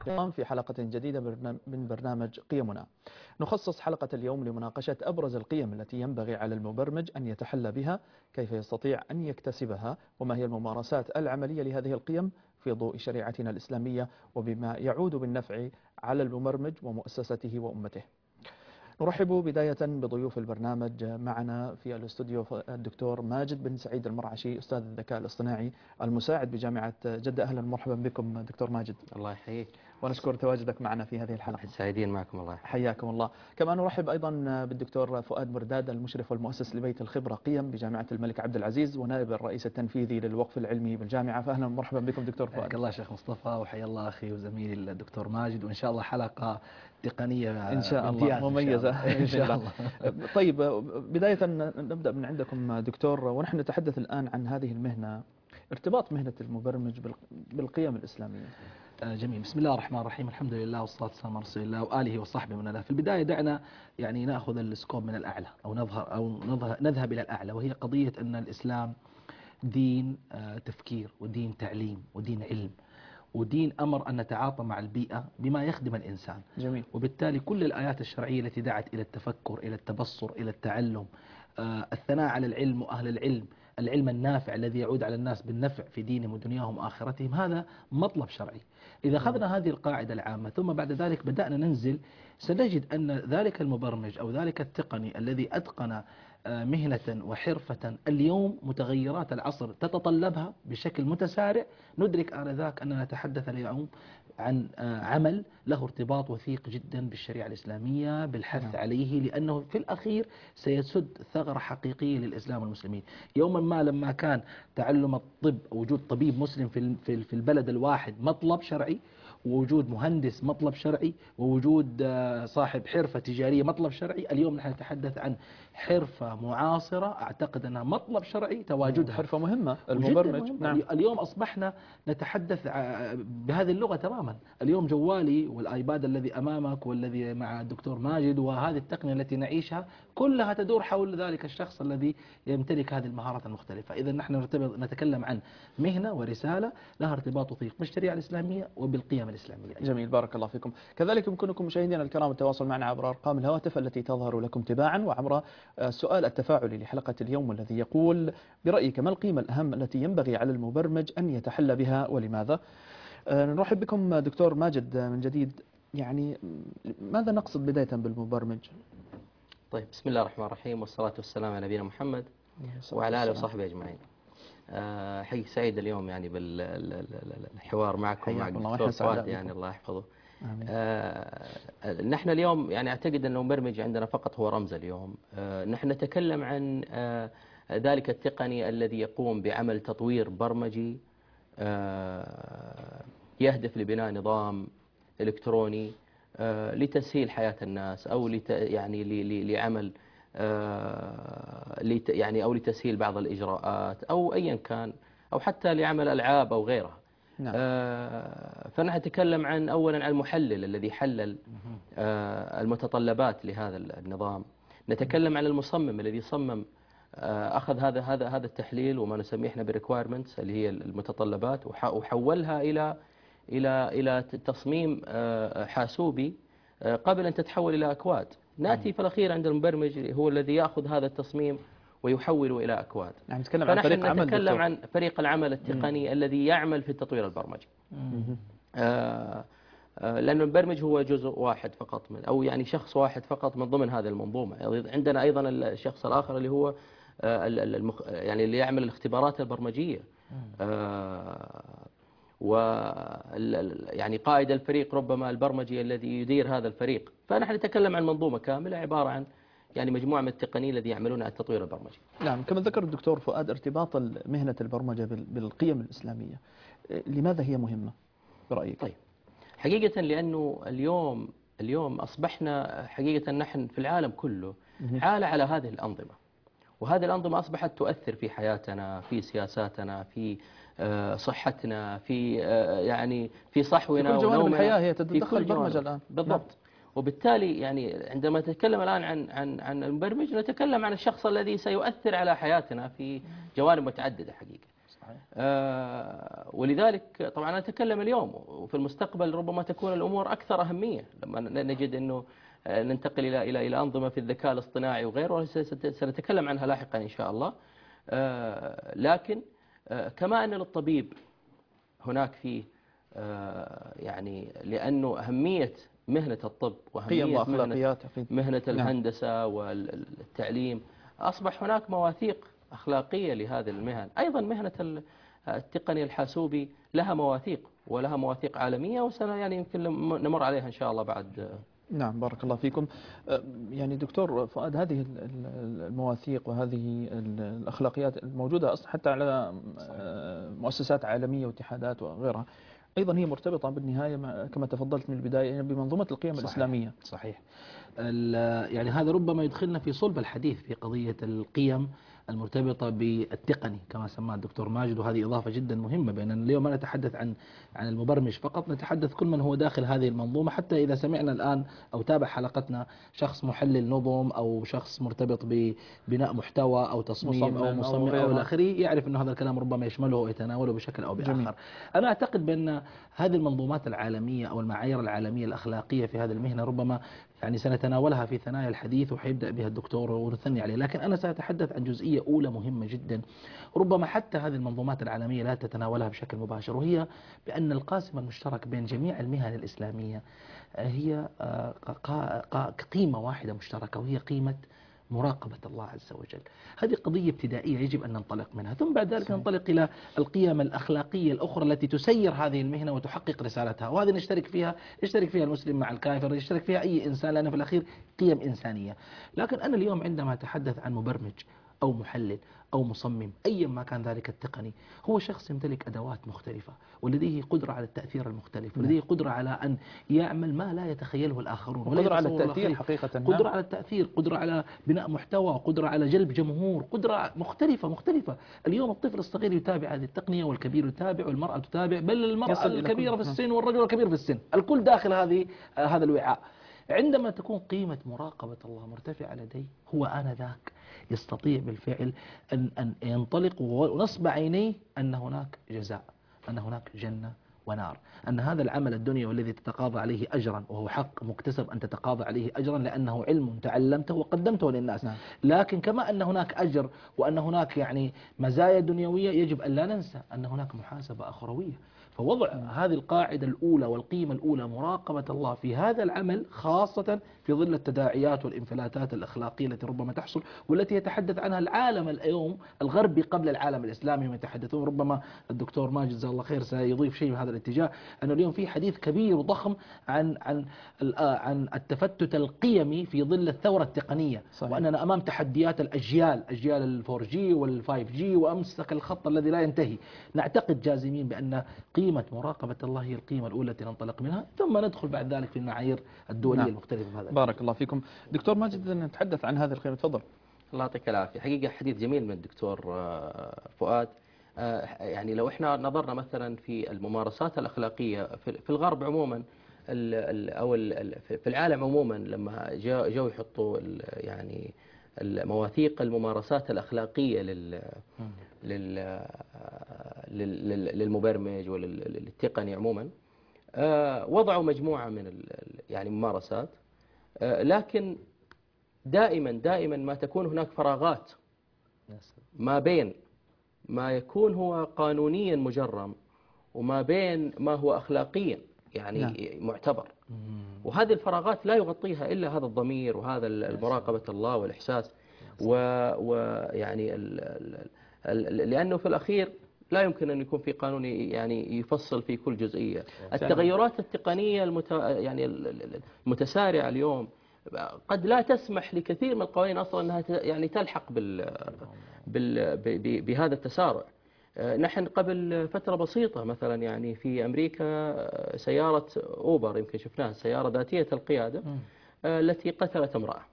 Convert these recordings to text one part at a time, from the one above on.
في حلقة جديدة من برنامج قيمنا. نخصص حلقة اليوم لمناقشة أبرز القيم التي ينبغي على المبرمج أن يتحلى بها، كيف يستطيع أن يكتسبها، وما هي الممارسات العملية لهذه القيم في ضوء شريعتنا الإسلامية، وبما يعود بالنفع على المبرمج ومؤسسته وأمته. نرحب بداية بضيوف البرنامج. معنا في الاستوديو الدكتور ماجد بن سعيد المرعشي، أستاذ الذكاء الاصطناعي المساعد بجامعة جدة. أهلا ومرحبا بكم دكتور ماجد. الله يحييك، ونشكر تواجدك معنا في هذه الحلقة. سعيدين معكم. الله حياكم الله. كما نرحب أيضا بالدكتور فؤاد مرداد، المشرف والمؤسس لبيت الخبرة قيم بجامعة الملك عبد العزيز ونائب الرئيس التنفيذي للوقف العلمي بالجامعة. فأهلا ومرحبا بكم دكتور فؤاد. حياك الله شيخ مصطفى، وحيا الله أخي وزميلي الدكتور ماجد، وإن شاء الله حلقة تقنية إن شاء الله مميزة إن شاء الله. طيب، بداية نبدأ من عندكم دكتور، ونحن نتحدث الآن عن هذه المهنة، ارتباط مهنة المبرمج بالقيم الإسلامية. جميل. بسم الله الرحمن الرحيم، الحمد لله والصلاة والسلام على رسول الله وآله وصحبه من الله. في البداية دعنا نأخذ السكوب من الأعلى، أو نذهب إلى الأعلى، وهي قضية أن الإسلام دين تفكير، ودين تعليم، ودين علم، ودين أمر أن نتعاطى مع البيئة بما يخدم الإنسان. جميل. وبالتالي كل الآيات الشرعية التي دعت إلى التفكر، إلى التبصر، إلى التعلم، الثناء على العلم وأهل العلم، العلم النافع الذي يعود على الناس بالنفع في دينهم ودنياهم وآخرتهم، هذا مطلب شرعي. إذا أخذنا هذه القاعدة العامة ثم بعد ذلك بدأنا ننزل، سنجد أن ذلك المبرمج أو ذلك التقني الذي أتقن مهنة وحرفة اليوم متغيرات العصر تتطلبها بشكل متسارع، ندرك آنذاك أننا نتحدث اليوم عن عمل له ارتباط وثيق جدا بالشريعة الإسلامية، بالحث عليه، لأنه في الأخير سيسد ثغرة حقيقية للإسلام والمسلمين. يوما ما لما كان تعلم الطب، وجود طبيب مسلم في البلد الواحد مطلب شرعي، ووجود مهندس مطلب شرعي، ووجود صاحب حرفة تجارية مطلب شرعي، اليوم نحن نتحدث عن حرفة معاصرة أعتقد أنها مطلب شرعي تواجدها، حرفة مهمة المبرمج. مهمة. نعم. اليوم أصبحنا نتحدث بهذه اللغة تماما. اليوم جوالي والآيباد الذي أمامك والذي مع الدكتور ماجد وهذه التقنية التي نعيشها كلها تدور حول ذلك الشخص الذي يمتلك هذه المهارات المختلفة. إذا نحن نتكلم عن مهنة ورسالة لها ارتباط وثيق بالشريعة الإسلامية وبالقيم الإسلامية. جميل، بارك الله فيكم. كذلك يمكنكم مشاهدينا الكرام التواصل معنا عبر أرقام الهواتف التي تظهر لكم تباعا، وعبر السؤال التفاعلي لحلقة اليوم والذي يقول: برأيك ما القيمة الأهم التي ينبغي على المبرمج أن يتحلى بها ولماذا؟ نرحب بكم دكتور ماجد من جديد. ماذا نقصد بداية بالمبرمج؟ طيب، بسم الله الرحمن الرحيم، والصلاة والسلام على نبينا محمد وعلى آله وصحبه أجمعين. حقيقة سعيد اليوم بالحوار معكم مع الدكتور فؤاد، الله يحفظه. نحن اليوم أعتقد أن المبرمج عندنا فقط هو رمز اليوم. نحن نتكلم عن ذلك التقني الذي يقوم بعمل تطوير برمجي يهدف لبناء نظام إلكتروني لتسهيل حياة الناس، أو لعمل أو لتسهيل بعض الإجراءات، أو أيا كان، أو حتى لعمل ألعاب أو غيرها. نعم. فنحن نتكلم أولا عن المحلل الذي حلل المتطلبات لهذا النظام. نتكلم عن المصمم الذي صمم، أخذ هذا التحليل وما نسميه احنا بالريكوايرمنتس اللي هي المتطلبات، وحولها إلى تصميم حاسوبي قبل أن تتحول إلى أكواد. نأتي في الأخير عند المبرمج هو الذي يأخذ هذا التصميم ويحوله إلى أكواد. فنحن نتكلم عن فريق العمل التقني الذي يعمل في التطوير البرمجي. لأن المبرمج هو جزء واحد فقط أو شخص واحد فقط من ضمن هذه المنظومة. عندنا أيضا الشخص الآخر اللي هو اللي يعمل الاختبارات البرمجية، قائد الفريق ربما البرمجي الذي يدير هذا الفريق. فنحن نتكلم عن منظومة كاملة عبارة عن مجموعة من التقنيين الذي يعملون على التطوير البرمجي. نعم، كما ذكر الدكتور فؤاد ارتباط مهنة البرمجة بالقيم الإسلامية، لماذا هي مهمة برأيك؟ طيب، حقيقة لأنه اليوم أصبحنا حقيقة نحن في العالم كله حالة على هذه الأنظمة، وهذه الأنظمة أصبحت تؤثر في حياتنا، في سياساتنا، في صحتنا، في صحونا في كل جوانب ونومنا، الحياة هي تتدخل البرمجة الآن. بالضبط. نعم. وبالتالي عندما نتكلم الآن عن المبرمج، نتكلم عن الشخص الذي سيؤثر على حياتنا في جوانب متعددة حقيقة. ولذلك طبعا أنا أتكلم اليوم، وفي المستقبل ربما تكون الأمور أكثر أهمية لما نجد أنه ننتقل إلى أنظمة في الذكاء الاصطناعي وغيره، سنتكلم عنها لاحقا إن شاء الله. لكن كما أن للطبيب هناك فيه يعني لأنه أهمية مهنة الطب وأهمية مهنة الهندسة والتعليم، أصبح هناك مواثيق أخلاقية لهذه المهن. أيضا مهنة التقني الحاسوبي لها مواثيق ولها مواثيق عالمية، يعني يمكن نمر عليها إن شاء الله بعد. نعم، بارك الله فيكم. يعني دكتور فؤاد، هذه المواثيق وهذه الأخلاقيات الموجودة أصلا حتى على مؤسسات عالمية واتحادات وغيرها، أيضا هي مرتبطة بالنهاية كما تفضلت من البداية يعني بمنظومة القيم الإسلامية. صحيح. يعني هذا ربما يدخلنا في صلب الحديث في قضية القيم المرتبطة بالتقني كما سماه الدكتور ماجد، وهذه إضافة جدا مهمة، بأن اليوم ما نتحدث عن المبرمج فقط، نتحدث كل من هو داخل هذه المنظومة. حتى إذا سمعنا الآن أو تابع حلقتنا شخص محلل نظم أو شخص مرتبط ببناء محتوى أو تصميم أو مصمم أو الآخره، يعرف أن هذا الكلام ربما يشمله ويتناوله بشكل أو بآخر. جميل. أنا أعتقد بأن هذه المنظومات العالمية أو المعايير العالمية الأخلاقية في هذه المهنة ربما يعني سنتناولها في ثنايا الحديث وحيبدأ بها الدكتور ونثني عليه، لكن أنا سأتحدث عن جزئية أولى مهمة جدا ربما حتى هذه المنظومات العالمية لا تتناولها بشكل مباشر، وهي بأن القاسم المشترك بين جميع المهن الإسلامية هي قيمة واحدة مشتركة، وهي قيمة مراقبة الله عز وجل. هذه قضية ابتدائية يجب أن ننطلق منها، ثم بعد ذلك ننطلق إلى القيم الأخلاقية الأخرى التي تسير هذه المهنة وتحقق رسالتها، وهذه يشترك فيها المسلم مع الكافر، يشترك فيها أي إنسان، لأن في الأخير قيم إنسانية. لكن أنا اليوم عندما أتحدث عن مبرمج أو محلل أو مصمم أيا ما كان ذلك التقني، هو شخص يمتلك أدوات مختلفة ولديه قدرة على التأثير المختلف، ولديه قدرة على أن يعمل ما لا يتخيله الآخرون، قدرة على التأثير حقيقة، قدرة على التأثير، قدرة على بناء محتوى، قدرة على جلب جمهور، قدرة مختلفة. اليوم الطفل الصغير يتابع هذه التقنية، والكبير يتابع، والمرأة تتابع، بل المرأة الكبيرة في السن والرجل الكبير في السن، الكل داخل هذا الوعاء. عندما تكون قيمة مراقبة الله مرتفعة لديه، هو آنذاك يستطيع بالفعل أن ينطلق ونصب عينيه أن هناك جزاء، أن هناك جنة ونار، أن هذا العمل الدنيوي الذي تتقاضى عليه أجرا، وهو حق مكتسب أن تتقاضى عليه أجرا لأنه علم تعلمته وقدمته للناس. نعم. لكن كما أن هناك أجر وأن هناك يعني مزايا دنيوية، يجب أن لا ننسى أن هناك محاسبة أخروية. فوضع هذه القاعدة الأولى والقيمة الأولى مراقبة الله في هذا العمل، خاصة في ظل التداعيات والانفلاتات الأخلاقية التي ربما تحصل، والتي يتحدث عنها العالم اليوم الغربي قبل العالم الإسلامي. هم يتحدثون، ربما الدكتور ماجد جزاه الله خير سيضيف شيء من هذا الاتجاه، أنه اليوم في حديث كبير وضخم عن التفتت القيمي في ظل الثورة التقنية. صحيح. وأننا أمام تحديات أجيال ال4G وال5G وأمسك الخط الذي لا ينتهي. نعتقد جازمين بأن قيمة مراقبة الله هي القيمة الأولى التي ننطلق منها، ثم ندخل بعد ذلك في المعايير الدولية. نعم. المختلفة في هذا. بارك الله فيكم. دكتور ماجد، نتحدث عن هذه القيمة، تفضل. الله يعطيك العافية. حقيقة حديث جميل من الدكتور فؤاد. يعني لو احنا نظرنا مثلا في الممارسات الأخلاقية في الغرب عموما أو في العالم عموما، لما جو يحطوا يعني المواثيق الممارسات الأخلاقية للمبرمج وللتقني عموما، وضعوا مجموعة من يعني ممارسات، لكن دائما ما تكون هناك فراغات ما بين ما يكون هو قانونيا مجرم وما بين ما هو أخلاقيا يعني معتبر. وهذه الفراغات لا يغطيها إلا هذا الضمير وهذا المراقبة الله والإحساس، ويعني لأنه في الأخير لا يمكن أن يكون في قانون يعني يفصل في كل جزئية. التغيرات التقنية يعني المتسارعة اليوم قد لا تسمح لكثير من القوانين أصلا أنها يعني تلحق بهذا التسارع. نحن قبل فترة بسيطة مثلا يعني في أمريكا سيارة أوبر يمكن شفناها، سيارة ذاتية القيادة التي قتلت امرأة،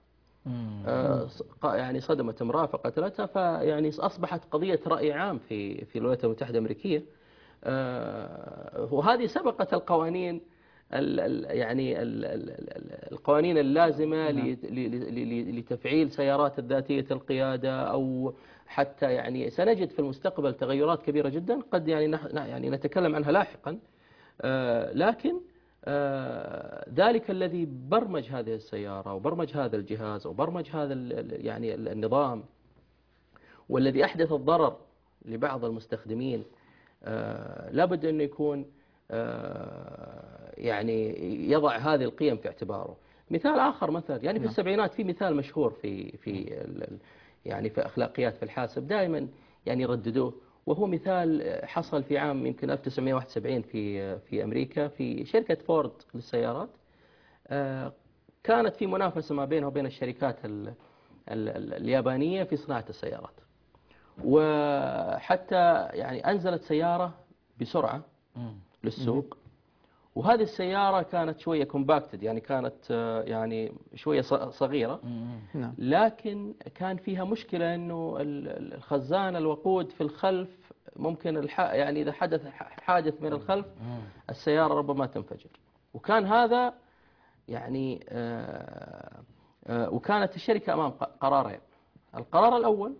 يعني صدمت امرأة فقتلتها، فيعني أصبحت قضية رأي عام في الولايات المتحدة الأمريكية. وهذه سبقت القوانين يعني القوانين اللازمة نعم. لتفعيل سيارات الذاتية القيادة، أو حتى يعني سنجد في المستقبل تغيرات كبيرة جدا قد يعني نتكلم عنها لاحقا. لكن ذلك الذي برمج هذه السيارة وبرمج هذا الجهاز وبرمج هذا يعني النظام، والذي أحدث الضرر لبعض المستخدمين، لابد أن يكون يعني يضع هذه القيم في اعتباره. مثال آخر مثلا يعني في السبعينات في مثال مشهور يعني في أخلاقيات في الحاسب دائما يعني يرددوه، وهو مثال حصل في عام يمكن 1971 في أمريكا في شركة فورد للسيارات. كانت في منافسة ما بينها وبين الشركات اليابانية في صناعة السيارات، وحتى يعني أنزلت سيارة بسرعة للسوق، وهذه السيارة كانت شوية كومباكتد، يعني كانت يعني شوية صغيرة، لكن كان فيها مشكلة أنه الخزان الوقود في الخلف ممكن يعني إذا حدث حادث من الخلف السيارة ربما تنفجر. وكان هذا يعني وكانت الشركة أمام قرارين. القرار الأول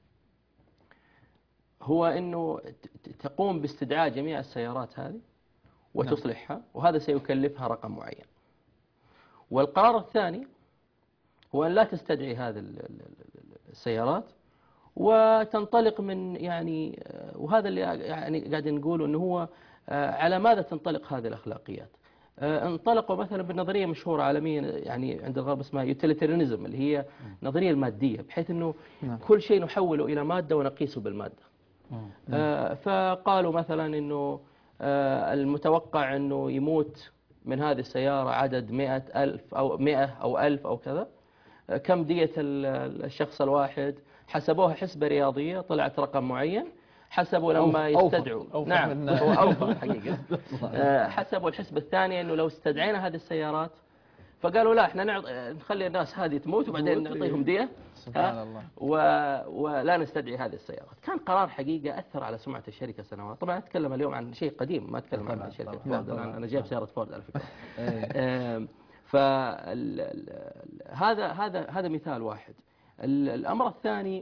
هو أنه تقوم باستدعاء جميع السيارات هذه وتصلحها، وهذا سيكلفها رقم معين. والقرار الثاني هو أن لا تستدعي هذه السيارات وتنطلق من يعني، وهذا اللي يعني قاعد نقوله أنه هو على ماذا تنطلق هذه الأخلاقيات. انطلقوا مثلا بالنظرية مشهورة عالميا يعني عند الغرب اسمها يوتيليتاريانيزم، اللي هي النظرية المادية، بحيث أنه كل شيء نحوله إلى مادة ونقيسه بالمادة. فقالوا مثلا أنه المتوقع أنه يموت من هذه السيارة عدد 100,000 أو 100 أو 1000 أو كذا، كم دية الشخص الواحد، حسبوها حسبة رياضية طلعت رقم معين، حسبوا لما يستدعوا نعم هو أوفى حقيقة. حسبوا الحسبة الثانية أنه لو استدعينا هذه السيارات، فقالوا لا احنا نخلي الناس هذه تموت وبعدين نعطيهم دية، سبحان الله، ولا نستدعي هذه السيارات. كان قرار حقيقة أثر على سمعة الشركة سنوات. طبعا أتكلم اليوم عن شيء قديم، ما أتكلم عن شركة فورد الآن، أنا جايب سيارة فورد على فكرة. هذا مثال واحد. الأمر الثاني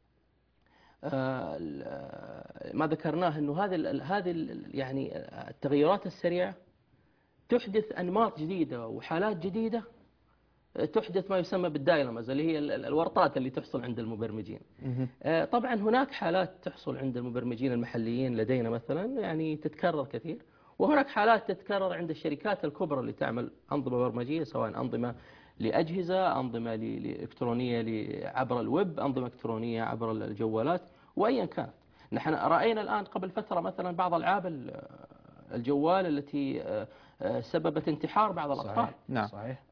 ما ذكرناه أنه هذه يعني التغيرات السريعة تحدث أنماط جديدة وحالات جديدة، تحدث ما يسمى بالدايلمز، اللي هي الورطات اللي تحصل عند المبرمجين. طبعا هناك حالات تحصل عند المبرمجين المحليين لدينا مثلا يعني تتكرر كثير، وهناك حالات تتكرر عند الشركات الكبرى اللي تعمل أنظمة برمجية، سواء أنظمة لأجهزة، أنظمة إلكترونية عبر الويب، أنظمة إلكترونية عبر الجوالات، وأيا كانت. نحن رأينا الآن قبل فترة مثلا بعض ألعاب الجوال التي سببت انتحار بعض الأطفال. صحيح. نعم صحيح.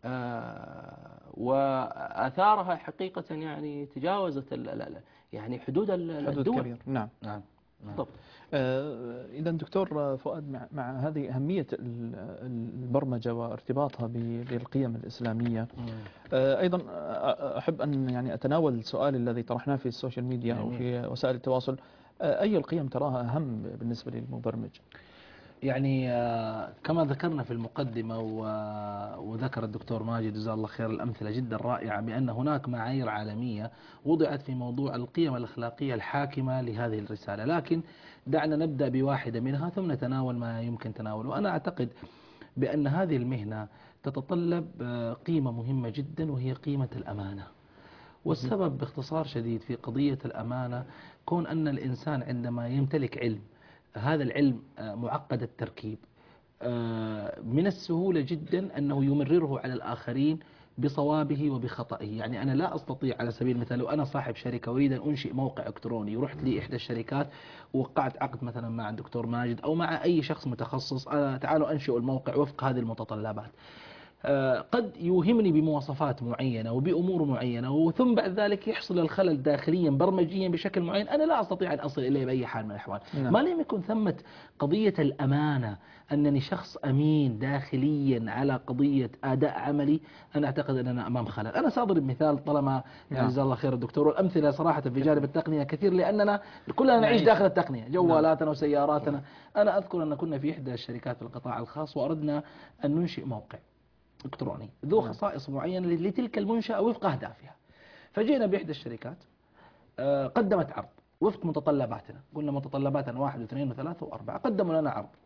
وآثارها حقيقة يعني تجاوزت يعني حدود الدول. كبير. نعم. بالضبط. إذا دكتور فؤاد، مع هذه أهمية البرمجة وارتباطها بالقيم الإسلامية، أيضا أحب أن يعني أتناول السؤال الذي طرحناه في السوشيال ميديا أو في وسائل التواصل. أي القيم تراها أهم بالنسبة للمبرمج؟ يعني كما ذكرنا في المقدمة وذكر الدكتور ماجد جزاه الله خير الأمثلة جدا رائعة، بأن هناك معايير عالمية وضعت في موضوع القيم الأخلاقية الحاكمة لهذه الرسالة، لكن دعنا نبدأ بواحدة منها ثم نتناول ما يمكن تناوله. وأنا أعتقد بأن هذه المهنة تتطلب قيمة مهمة جدا، وهي قيمة الأمانة. والسبب باختصار شديد في قضية الأمانة كون أن الإنسان عندما يمتلك علم، هذا العلم معقد التركيب، من السهولة جدا أنه يمرره على الآخرين بصوابه وبخطئه. يعني أنا لا أستطيع على سبيل المثال لو أنا صاحب شركة أريد أن أنشئ موقع إلكتروني، ورحت لي إحدى الشركات ووقعت عقد مثلا مع الدكتور ماجد أو مع أي شخص متخصص، تعالوا أنشئوا الموقع وفق هذه المتطلبات. قد يوهمني بمواصفات معينة وبأمور معينة، وثم بعد ذلك يحصل الخلل داخليا برمجيا بشكل معين أنا لا أستطيع أن أصل إليه بأي حال من الأحوال. نعم. ما لم يكن ثمة قضية الأمانة، أنني شخص أمين داخليا على قضية أداء عملي، أنا أعتقد أننا أمام خلل. أنا سأضرب مثال طالما نعم. جزاه الله خير الدكتور، والأمثلة صراحة في جانب التقنية كثير، لأننا كلنا نعيش نعيش. داخل التقنية، جوالاتنا وسياراتنا. أنا أذكر أن كنا في إحدى الشركات في القطاع الخاص وأردنا أن ننشئ موقع إلكتروني ذو خصائص معينة لتلك المنشأة وفق أهدافها. فجئنا بإحدى الشركات قدمت عرض وفق متطلباتنا، قلنا متطلباتنا 1 و2 و3 و4، قدموا لنا عرض.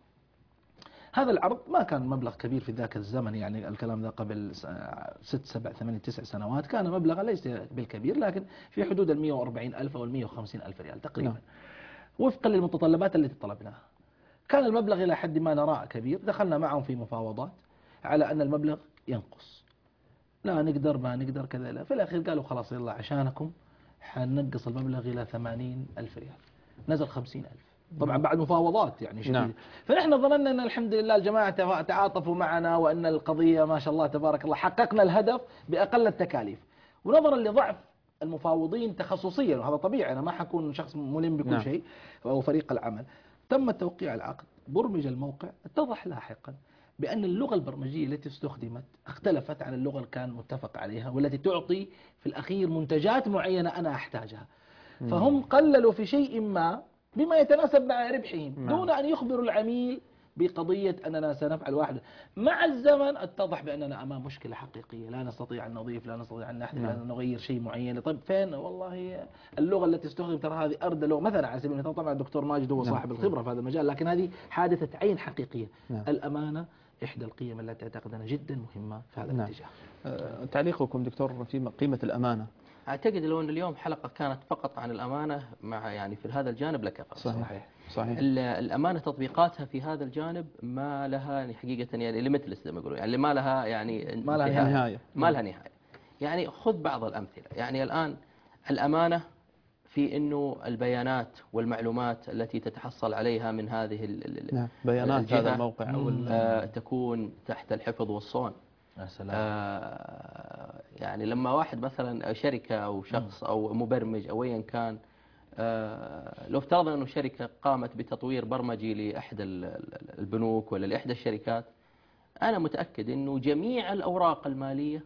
هذا العرض ما كان مبلغ كبير في ذاك الزمن، يعني الكلام ذا قبل 6 7 8 9 سنوات، كان مبلغا ليس بالكبير، لكن في حدود 140,000 أو 150,000 ريال تقريبا وفقا للمتطلبات التي طلبناها. كان المبلغ إلى حد ما نراه كبير، دخلنا معهم في مفاوضات على أن المبلغ ينقص، لا نقدر ما نقدر كذا، لا. في الأخير قالوا خلاص يلا عشانكم حننقص المبلغ إلى 80,000 ريال، نزل 50,000 طبعا بعد مفاوضات يعني شديدة. نعم. فنحن ظننا أن الحمد لله الجماعة تعاطفوا معنا، وأن القضية ما شاء الله تبارك الله حققنا الهدف بأقل التكاليف. ونظرا لضعف المفاوضين تخصصيا، وهذا طبيعي، أنا ما حكون شخص ملم بكل نعم. شيء، أو فريق العمل، تم توقيع العقد، برمج الموقع، اتضح لاحقا بأن اللغة البرمجية التي استخدمت اختلفت عن اللغة اللي كان متفق عليها، والتي تعطي في الأخير منتجات معينة أنا أحتاجها. فهم قللوا في شيء ما بما يتناسب مع ربحهم دون أن يخبروا العميل بقضية أننا سنفعل واحد. مع الزمن اتضح بأننا أمام مشكلة حقيقية، لا نستطيع أن نضيف، لا نستطيع أن نحذف، لا نغير شيء معين. طيب فين؟ والله اللغة التي استخدم ترى هذه أردى لغة مثلا، على سبيل المثال. طبعا الدكتور ماجد هو صاحب الخبرة في هذا المجال، لكن هذه حادثة عين حقيقية. الأمانة إحدى القيم التي أعتقد أنها جدا مهمة في هذا الاتجاه. تعليقكم دكتور في قيمة الأمانة؟ أعتقد لو أن اليوم حلقة كانت فقط عن الأمانة مع يعني في هذا الجانب لكفى. صحيح. صحيح. الأمانة تطبيقاتها في هذا الجانب ما لها يعني حقيقة يعني ليميتلس زي ما يقولون، يعني ما لها يعني ما لها نهاية. ما لها نهاية. يعني خذ بعض الأمثلة. يعني الآن الأمانة في إنه البيانات والمعلومات التي تتحصل عليها من هذه بيانات هذا الموقع تكون تحت الحفظ والصون. يا سلام. يعني لما واحد مثلا شركة أو شخص أو مبرمج أو أيا كان، لو افترضنا أنه شركة قامت بتطوير برمجي لأحد البنوك ولا لإحدى الشركات، أنا متأكد أنه جميع الأوراق المالية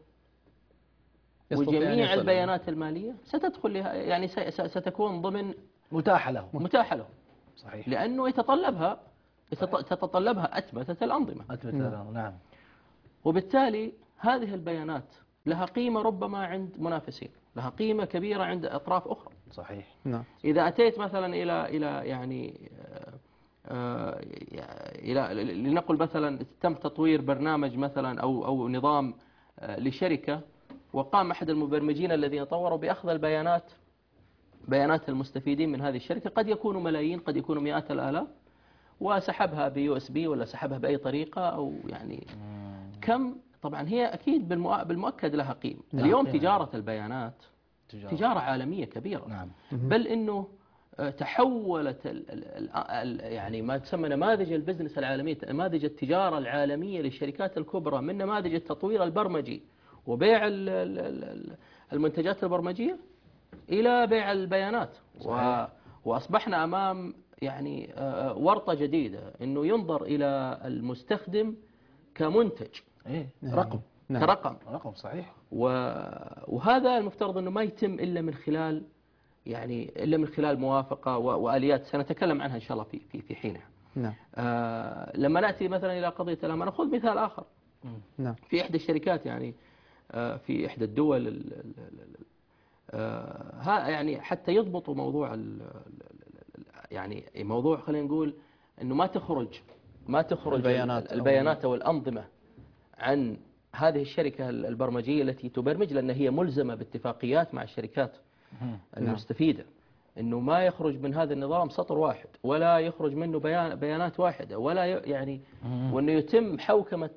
وجميع البيانات المالية ستدخل لها، يعني ستكون ضمن متاحة له. صحيح. لأنه يتطلبها أتمتة الأنظمة. نعم. وبالتالي هذه البيانات لها قيمة ربما عند منافسين، لها قيمة كبيرة عند أطراف أخرى. صحيح. نعم. إذا أتيت مثلا إلى يعني لنقل مثلا تم تطوير برنامج مثلا أو نظام لشركة، وقام أحد المبرمجين الذين طوروا بأخذ بيانات المستفيدين من هذه الشركة، قد يكونوا ملايين، قد يكونوا مئات الآلاف، وسحبها USB ولا سحبها بأي طريقة، أو يعني كم. طبعا هي أكيد بالمؤكد لها قيمة. اليوم تجارة البيانات تجارة عالمية كبيرة. نعم. بل إنه تحولت يعني ما تسمى نماذج البزنس العالمية، نماذج التجارة العالمية للشركات الكبرى، من نماذج التطوير البرمجي وبيع المنتجات البرمجية إلى بيع البيانات. وأصبحنا أمام يعني ورطة جديدة، إنه ينظر إلى المستخدم كمنتج، رقم. كرقم. صحيح. وهذا المفترض أنه ما يتم إلا من خلال موافقة وآليات سنتكلم عنها إن شاء الله في حينها. نعم. لما نأتي مثلا إلى قضية الأمانة، خذ مثال آخر. نعم. في إحدى الشركات، يعني في إحدى الدول، يعني حتى يضبطوا موضوع يعني موضوع، خلينا نقول أنه ما تخرج البيانات والأنظمة عن هذه الشركة البرمجية التي تبرمج، لأن هي ملزمة باتفاقيات مع الشركات المستفيدة، أنه ما يخرج من هذا النظام سطر واحد، ولا يخرج منه بيانات واحدة، ولا يعني وأنه يتم حوكمة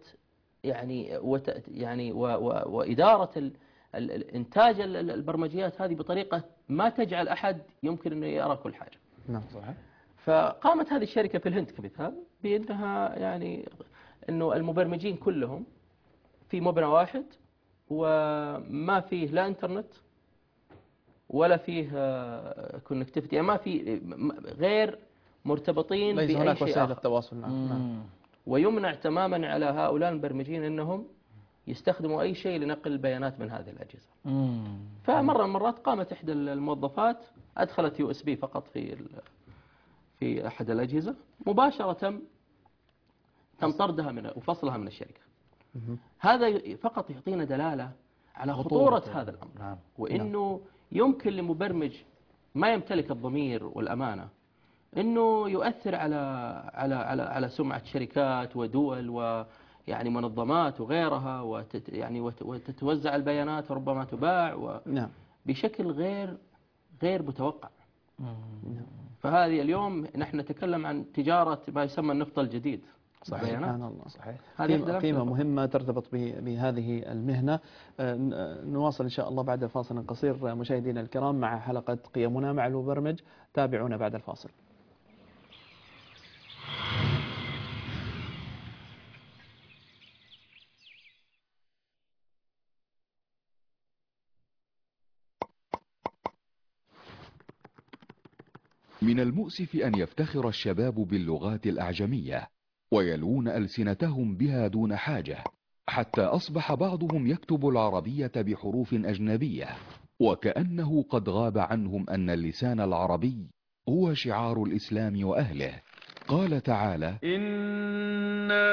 يعني وإدارة الإنتاج البرمجيات هذه بطريقة ما تجعل أحد يمكن أنه يرى كل حاجة. نعم. صحيح. فقامت هذه الشركة في الهند كمثال بأنها يعني أنه المبرمجين كلهم في مبنى واحد وما فيه لا انترنت ولا فيه كونكتيفيتي، يعني ما في غير مرتبطين ليس بأي هناك شيء وسائل آخر. التواصل. نعم. ويمنع تماما على هؤلاء المبرمجين أنهم يستخدموا أي شيء لنقل البيانات من هذه الأجهزة. فمرة من المرات قامت إحدى الموظفات أدخلت USB فقط في أحد الأجهزة، مباشرة تم طردها وفصلها من الشركة. هذا فقط يعطينا دلالة على خطورة هذا الأمر. نعم. وإنه يمكن لمبرمج ما يمتلك الضمير والأمانة إنه يؤثر على سمعة شركات ودول ويعني منظمات وغيرها، وتتوزع البيانات وربما تباع نعم. بشكل غير متوقع. فهذه اليوم نحن نتكلم عن تجارة ما يسمى النفط الجديد. صحيح. سبحان الله. صحيح. قيمة مهمة ترتبط بهذه المهنة. نواصل إن شاء الله بعد فاصل قصير مشاهدينا الكرام مع حلقة قيمنا مع المبرمج. تابعونا بعد الفاصل. من المؤسف أن يفتخر الشباب باللغات الأعجمية ويلوون ألسنتهم بها دون حاجة، حتى أصبح بعضهم يكتب العربية بحروف أجنبية، وكأنه قد غاب عنهم أن اللسان العربي هو شعار الإسلام وأهله. قال تعالى: إنا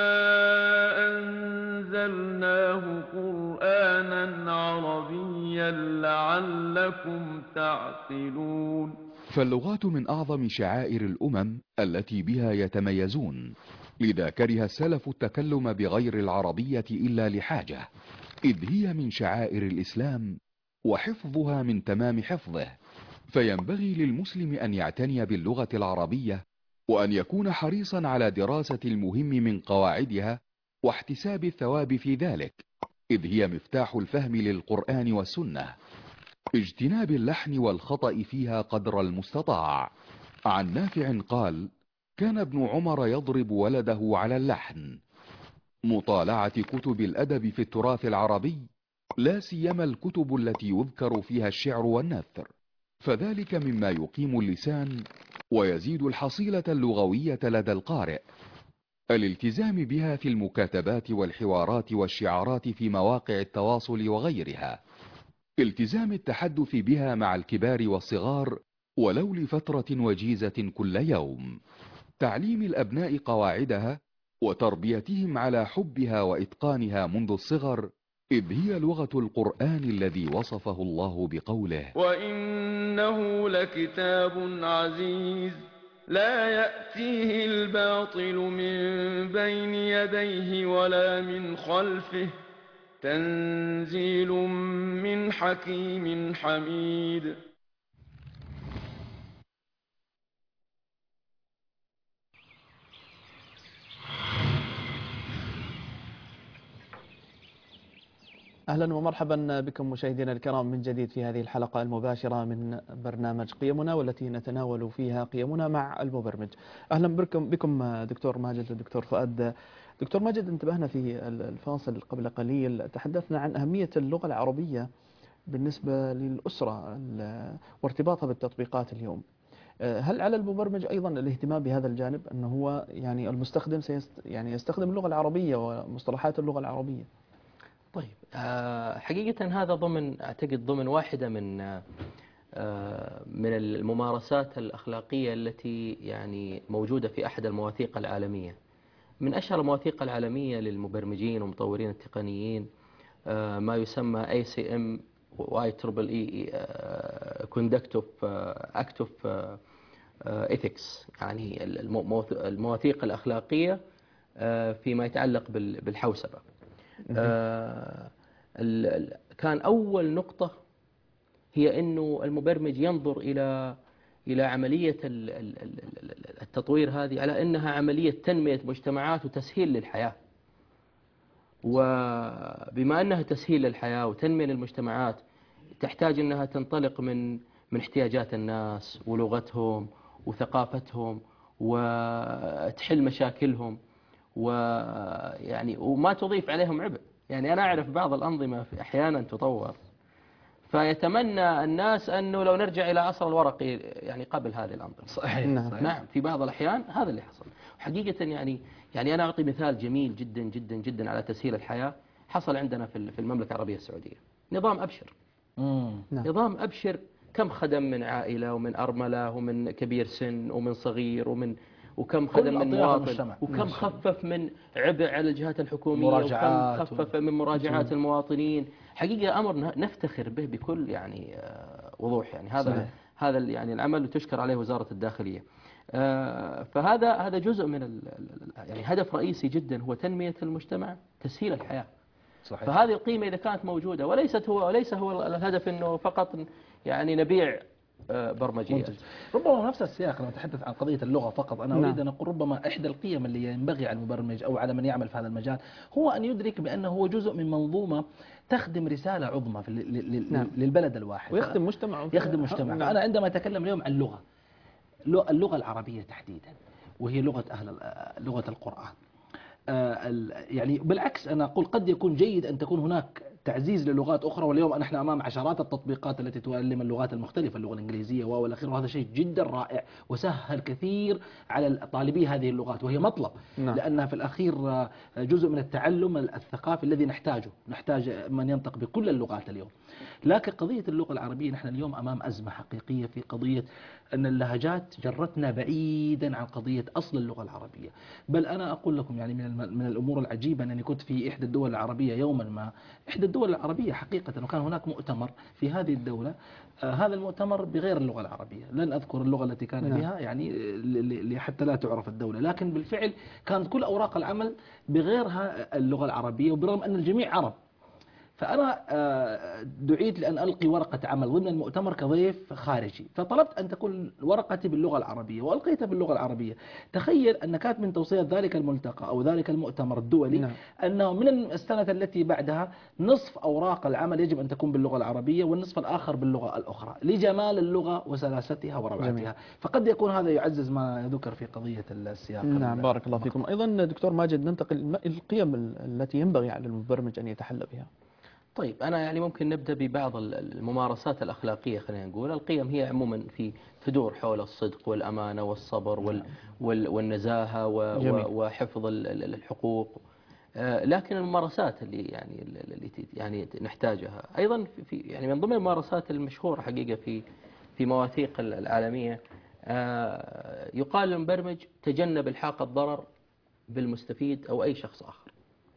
أنزلناه قرآنا عربيا لعلكم تعقلون. فاللغات من أعظم شعائر الأمم التي بها يتميزون، لذا كره السلف التكلم بغير العربية إلا لحاجة، إذ هي من شعائر الإسلام وحفظها من تمام حفظه. فينبغي للمسلم أن يعتني باللغة العربية، وأن يكون حريصا على دراسة المهم من قواعدها واحتساب الثواب في ذلك، إذ هي مفتاح الفهم للقرآن والسنة. اجتناب اللحن والخطأ فيها قدر المستطاع. عن نافع قال: كان ابن عمر يضرب ولده على اللحن. مطالعة كتب الأدب في التراث العربي، لا سيما الكتب التي يذكر فيها الشعر والنثر، فذلك مما يقيم اللسان ويزيد الحصيلة اللغوية لدى القارئ. الالتزام بها في المكاتبات والحوارات والشعارات في مواقع التواصل وغيرها. التزام التحدث بها مع الكبار والصغار ولو لفترة وجيزة كل يوم. تعليم الأبناء قواعدها وتربيتهم على حبها وإتقانها منذ الصغر، إذ هي لغة القرآن الذي وصفه الله بقوله: وإنه لكتاب عزيز لا يأتيه الباطل من بين يديه ولا من خلفه تنزيل من حكيم حميد. أهلا ومرحبا بكم مشاهدينا الكرام من جديد في هذه الحلقة المباشرة من برنامج قيمنا، والتي نتناول فيها قيمنا مع المبرمج. أهلا بكم دكتور ماجد ودكتور فؤاد. دكتور ماجد، انتبهنا في الفاصل قبل قليل تحدثنا عن أهمية اللغة العربية بالنسبة للأسرة وارتباطها بالتطبيقات اليوم. هل على المبرمج أيضا الاهتمام بهذا الجانب، أنه هو يعني المستخدم يستخدم اللغة العربية ومصطلحات اللغة العربية؟ طيب، حقيقة هذا أعتقد ضمن واحدة من الممارسات الأخلاقية التي يعني موجودة في أحد المواثيق العالمية. من أشهر المواثيق العالمية للمبرمجين ومطورين التقنيين ما يسمى ACM IEEE Conduct of Act of Ethics، يعني المواثيق الأخلاقية فيما يتعلق بالحوسبة. كان أول نقطة هي أنه المبرمج ينظر إلى عملية التطوير هذه على أنها عملية تنمية مجتمعات وتسهيل للحياة. وبما أنها تسهيل للحياة وتنمية للمجتمعات، تحتاج أنها تنطلق من احتياجات الناس ولغتهم وثقافتهم وتحل مشاكلهم، وما تضيف عليهم عبء. يعني أنا أعرف بعض الأنظمة أحيانا تطور، فيتمنى الناس أنه لو نرجع إلى عصر الورق يعني قبل هذه الأنظمة. صحيح. نعم. صحيح. نعم، في بعض الأحيان هذا اللي حصل حقيقة. يعني أنا أعطي مثال جميل جدا جدا جدا على تسهيل الحياة. حصل عندنا في المملكة العربية السعودية نظام أبشر. نعم. نظام أبشر كم خدم من عائلة ومن أرملة ومن كبير سن ومن صغير وكم خدم من مواطن، وكم خفف من عبء على الجهات الحكومية، وكم خفف من مراجعات المواطنين. حقيقة أمر نفتخر به بكل يعني وضوح. يعني هذا يعني العمل وتشكر عليه وزارة الداخلية. فهذا جزء من يعني هدف رئيسي جدا هو تنمية المجتمع، تسهيل الحياة. صحيح. فهذه القيمة إذا كانت موجودة وليس هو الهدف أنه فقط يعني نبيع برمجيات. ربما نفس السياق لما نتحدث عن قضية اللغة فقط، أنا أريد أن أقول ربما إحدى القيم اللي ينبغي على المبرمج أو على من يعمل في هذا المجال هو أن يدرك بأنه هو جزء من منظومة تخدم رسالة عظمى للبلد الواحد ويخدم مجتمع. فأنا عندما أتكلم اليوم عن اللغة العربية تحديدا، وهي لغة القرآن، يعني بالعكس أنا أقول قد يكون جيد أن تكون هناك تعزيز للغات أخرى، واليوم نحن أمام عشرات التطبيقات التي تعلم اللغات المختلفة، اللغة الإنجليزية والأخير، وهذا شيء جدا رائع وسهل كثير على طالبي هذه اللغات، وهي مطلب. لأنها في الأخير جزء من التعلم الثقافي الذي نحتاج من ينطق بكل اللغات اليوم. لكن قضية اللغة العربية نحن اليوم أمام أزمة حقيقية في قضية أن اللهجات جرتنا بعيدا عن قضية أصل اللغة العربية. بل أنا أقول لكم يعني من الأمور العجيبة أنني كنت في إحدى الدول العربية يوما ما، إحدى الدول العربية حقيقة، وكان هناك مؤتمر في هذه الدولة. هذا المؤتمر بغير اللغة العربية، لن أذكر اللغة التي كان بها يعني حتى لا تعرف الدولة، لكن بالفعل كانت كل أوراق العمل بغيرها اللغة العربية، وبرغم أن الجميع عرب. فأنا دعيت لأن ألقي ورقة عمل ضمن المؤتمر كضيف خارجي، فطلبت أن تكون ورقتي باللغة العربية وألقيتها باللغة العربية. تخيل أن كانت من توصيات ذلك الملتقى أو ذلك المؤتمر الدولي أنه من السنة التي بعدها نصف أوراق العمل يجب أن تكون باللغة العربية والنصف الآخر باللغة الأخرى، لجمال اللغة وسلاستها وروعتها. فقد يكون هذا يعزز ما ذكر في قضية السياق. نعم، بارك الله فيكم. أيضا دكتور ماجد، ننتقل القيم التي ينبغي على المبرمج أن يتحلى بها. طيب، أنا يعني ممكن نبدأ ببعض الممارسات الأخلاقية. خلينا نقول القيم هي عموما تدور حول الصدق والأمانة والصبر والنزاهة وحفظ الحقوق. لكن الممارسات اللي يعني نحتاجها أيضا يعني من ضمن الممارسات المشهورة حقيقة في مواثيق العالمية، يقال للمبرمج تجنب إلحاق الضرر بالمستفيد أو أي شخص آخر.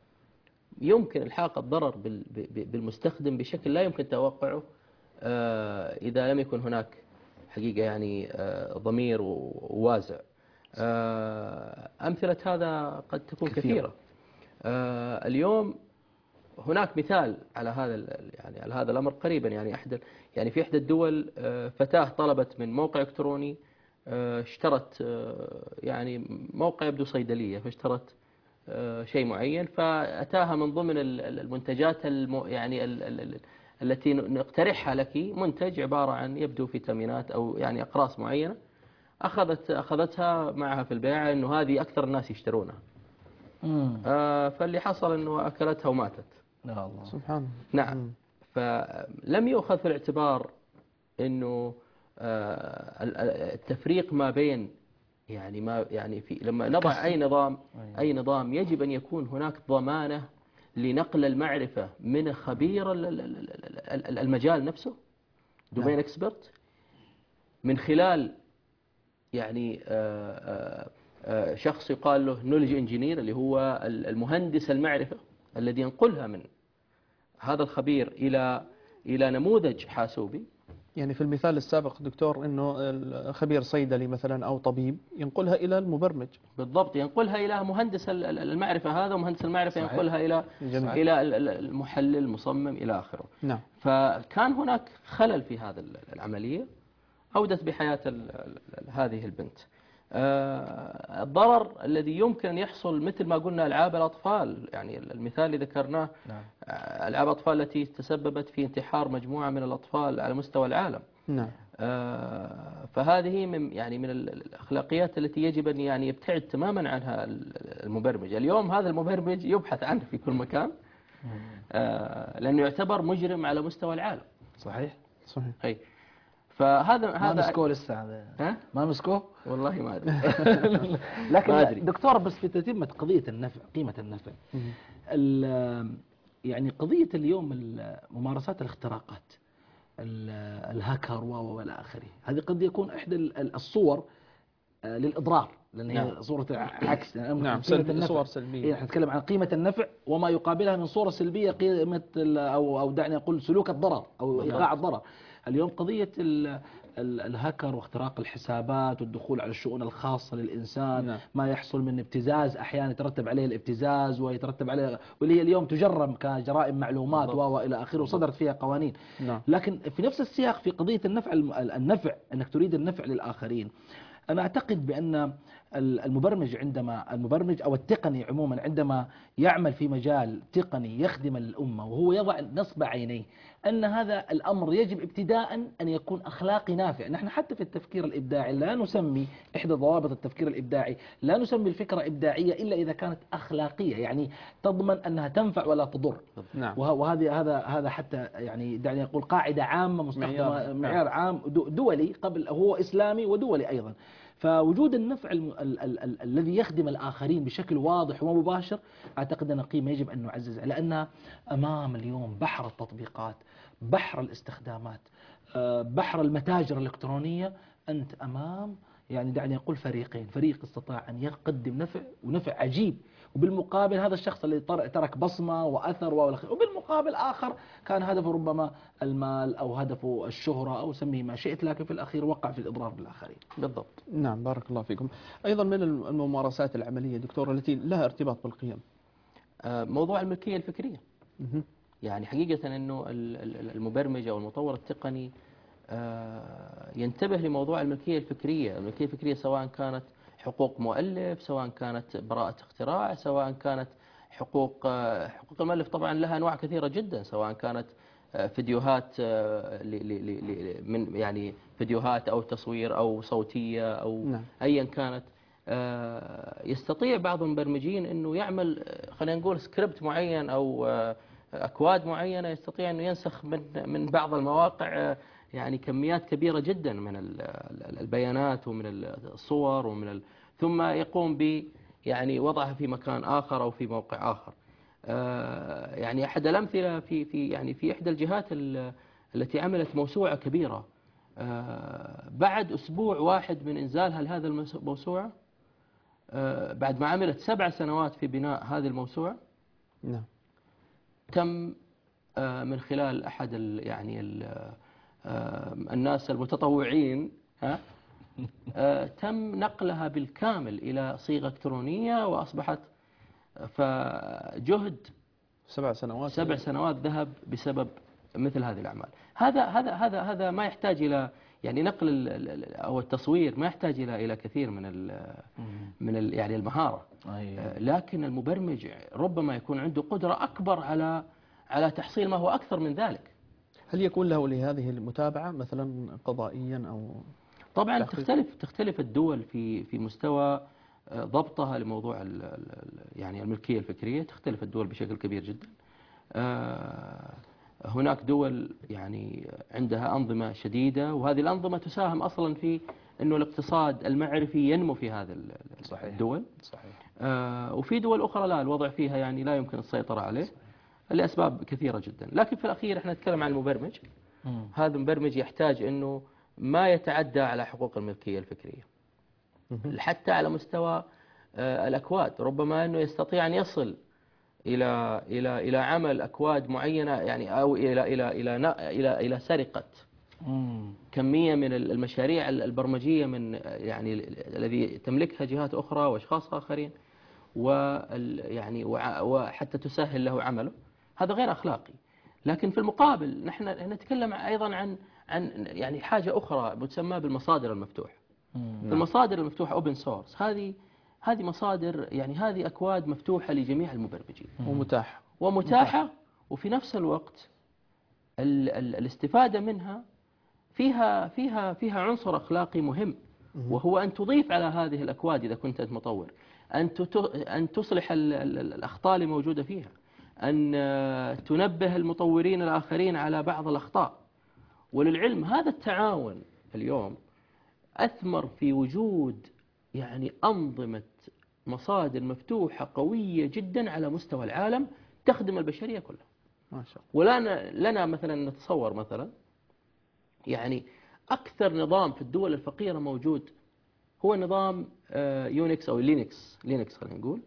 يمكن إلحاق الضرر بالمستخدم بشكل لا يمكن توقعه إذا لم يكن هناك حقيقة يعني ضمير ووازع. أمثلة هذا قد تكون كثيرة. اليوم هناك مثال على هذا الأمر قريبا. يعني في إحدى الدول فتاة طلبت من موقع إلكتروني، اشترت يعني موقع يبدو صيدلية، فاشترت شيء معين، فأتاها من ضمن المنتجات يعني التي نقترحها لك منتج عبارة عن يبدو فيتامينات أو يعني أقراص معينة. أخذتها معها في البيع إنه هذه أكثر الناس يشترونها. فاللي حصل إنه أكلتها وماتت. يا الله، سبحان الله. نعم. فلم يؤخذ في الاعتبار إنه التفريق ما بين لما نضع أي نظام يجب أن يكون هناك ضمانة لنقل المعرفة من خبير المجال نفسه، دومين اكسبرت، من خلال يعني شخص يقال له نولج انجينير، اللي هو المهندس المعرفة الذي ينقلها من هذا الخبير إلى نموذج حاسوبي. يعني في المثال السابق دكتور انه خبير صيدلي مثلا او طبيب ينقلها الى المبرمج. بالضبط، ينقلها الى مهندس المعرفة هذا، ومهندس المعرفة صحيح. ينقلها الى جميل. الى المحلل المصمم الى اخره. نعم. فكان هناك خلل في هذا العملية أودت بحياة هذه البنت. الضرر الذي يمكن أن يحصل مثل ما قلنا ألعاب الأطفال، يعني المثال اللي ذكرناه، نعم. ألعاب الأطفال التي تسببت في انتحار مجموعة من الأطفال على مستوى العالم. نعم. فهذه من الأخلاقيات التي يجب أن يعني يبتعد تماما عنها المبرمج. اليوم هذا المبرمج يبحث عنه في كل مكان، لأنه يعتبر مجرم على مستوى العالم. صحيح. أي. فهذا ما مسكوه لسه هذا. ها؟ ما مسكوه؟ والله ما أدري. لكن ما أدري. دكتور، بس في تتمة قضية النفع، قيمة النفع، يعني قضية اليوم ممارسات الاختراقات، الهاكر والى اخره، هذه قد يكون احدى الصور للاضرار، لان هي صورة عكس. نعم، صور سلبية. احنا نتكلم عن قيمة النفع وما يقابلها من صورة سلبية، قيمة او دعني اقول سلوك الضرر او ايقاع الضرر. اليوم قضية الهاكر واختراق الحسابات والدخول على الشؤون الخاصة للإنسان. نعم. ما يحصل من ابتزاز، أحيانا يترتب عليه الابتزاز ويترتب عليه، واللي هي اليوم تجرم كجرائم معلومات وإلى آخره، وصدرت فيها قوانين. نعم. لكن في نفس السياق في قضية النفع أنك تريد النفع للآخرين، أنا أعتقد بأن المبرمج أو التقني عموما عندما يعمل في مجال تقني يخدم الأمة وهو يضع نصب عينيه أن هذا الأمر يجب ابتداء أن يكون أخلاقي نافع. نحن حتى في التفكير الإبداعي لا نسمي، إحدى ضوابط التفكير الإبداعي، لا نسمي الفكرة إبداعية إلا إذا كانت أخلاقية، يعني تضمن أنها تنفع ولا تضر. نعم. وهذا حتى يعني دعني أقول قاعدة عامة مستخدمة، معيار عام دولي قبل، هو إسلامي ودولي أيضا. فوجود النفع الذي يخدم الآخرين بشكل واضح ومباشر، أعتقد أن قيمة يجب أن نعزز، لأن أمام اليوم بحر التطبيقات، بحر الاستخدامات، بحر المتاجر الإلكترونية. أنت أمام يعني دعني أقول فريقين، فريق استطاع أن يقدم نفع ونفع عجيب، وبالمقابل هذا الشخص اللي ترك بصمة وأثر وبالمقابل آخر كان هدفه ربما المال أو هدفه الشهرة أو سميه ما شئت، لكن في الأخير وقع في الإضرار بالآخرين. بالضبط. نعم، بارك الله فيكم. أيضا من الممارسات العملية دكتور التي لها ارتباط بالقيم، موضوع الملكية الفكرية. يعني حقيقة أنه المبرمج أو المطور التقني ينتبه لموضوع الملكية الفكرية. الملكية الفكرية سواء كانت حقوق مؤلف، سواء كانت براءة اختراع، سواء كانت حقوق المؤلف طبعا لها أنواع كثيرة جدا، سواء كانت فيديوهات من يعني فيديوهات أو تصوير أو صوتية أو نعم. أيا كانت. يستطيع بعض المبرمجين أنه يعمل خلينا نقول سكريبت معين أو أكواد معينة، يستطيع أنه ينسخ من بعض المواقع يعني كميات كبيرة جدا من البيانات ومن الصور ثم يقوم ب يعني وضعها في مكان آخر أو في موقع آخر. يعني أحد الأمثلة في إحدى الجهات التي عملت موسوعة كبيرة، بعد أسبوع واحد من إنزالها لهذا الموسوعة، بعد ما عملت 7 سنوات في بناء هذه الموسوعة، نعم، تم من خلال أحد الناس المتطوعين تم نقلها بالكامل إلى صيغة إلكترونية، وأصبحت فجهد 7 سنوات ذهب بسبب مثل هذه الأعمال. هذا ما يحتاج إلى يعني نقل أو التصوير، ما يحتاج إلى كثير من يعني المهارة. لكن المبرمج ربما يكون عنده قدرة أكبر على تحصيل ما هو أكثر من ذلك. هل يكون له لهذه المتابعة مثلا قضائيا أو طبعا تختلف الدول في مستوى ضبطها لموضوع يعني الملكية الفكرية، تختلف الدول بشكل كبير جدا. هناك دول يعني عندها أنظمة شديدة، وهذه الأنظمة تساهم أصلا في أنه الاقتصاد المعرفي ينمو في هذا الدول. صحيح. وفي دول أخرى لا، الوضع فيها يعني لا يمكن السيطرة عليه لأسباب كثيرة جدا. لكن في الأخير احنا نتكلم عن المبرمج. هذا المبرمج يحتاج أنه ما يتعدى على حقوق الملكية الفكرية، حتى على مستوى الأكواد. ربما أنه يستطيع أن يصل إلى عمل أكواد معينة، يعني أو إلى سرقة كمية من المشاريع البرمجية من يعني الذي تملكها جهات أخرى وأشخاص آخرين، ويعني وحتى تسهل له عمله. هذا غير أخلاقي. لكن في المقابل نحن نتكلم أيضا عن يعني حاجة أخرى تسمى بالمصادر المفتوحة. المصادر المفتوحة أوبن سورس، هذه مصادر، يعني هذه أكواد مفتوحة لجميع المبرمجين ومتاحة، وفي نفس الوقت الاستفادة منها فيها عنصر أخلاقي مهم، وهو أن تضيف على هذه الأكواد إذا كنت مطور، أن تصلح الأخطاء الموجودة فيها، أن تنبه المطورين الآخرين على بعض الأخطاء. وللعلم هذا التعاون اليوم أثمر في وجود يعني أنظمة مصادر مفتوحة قوية جدا على مستوى العالم تخدم البشرية كلها. ما شاء ولا لنا مثلا نتصور مثلا يعني أكثر نظام في الدول الفقيرة موجود هو نظام يونكس أو لينكس خلينا نقول.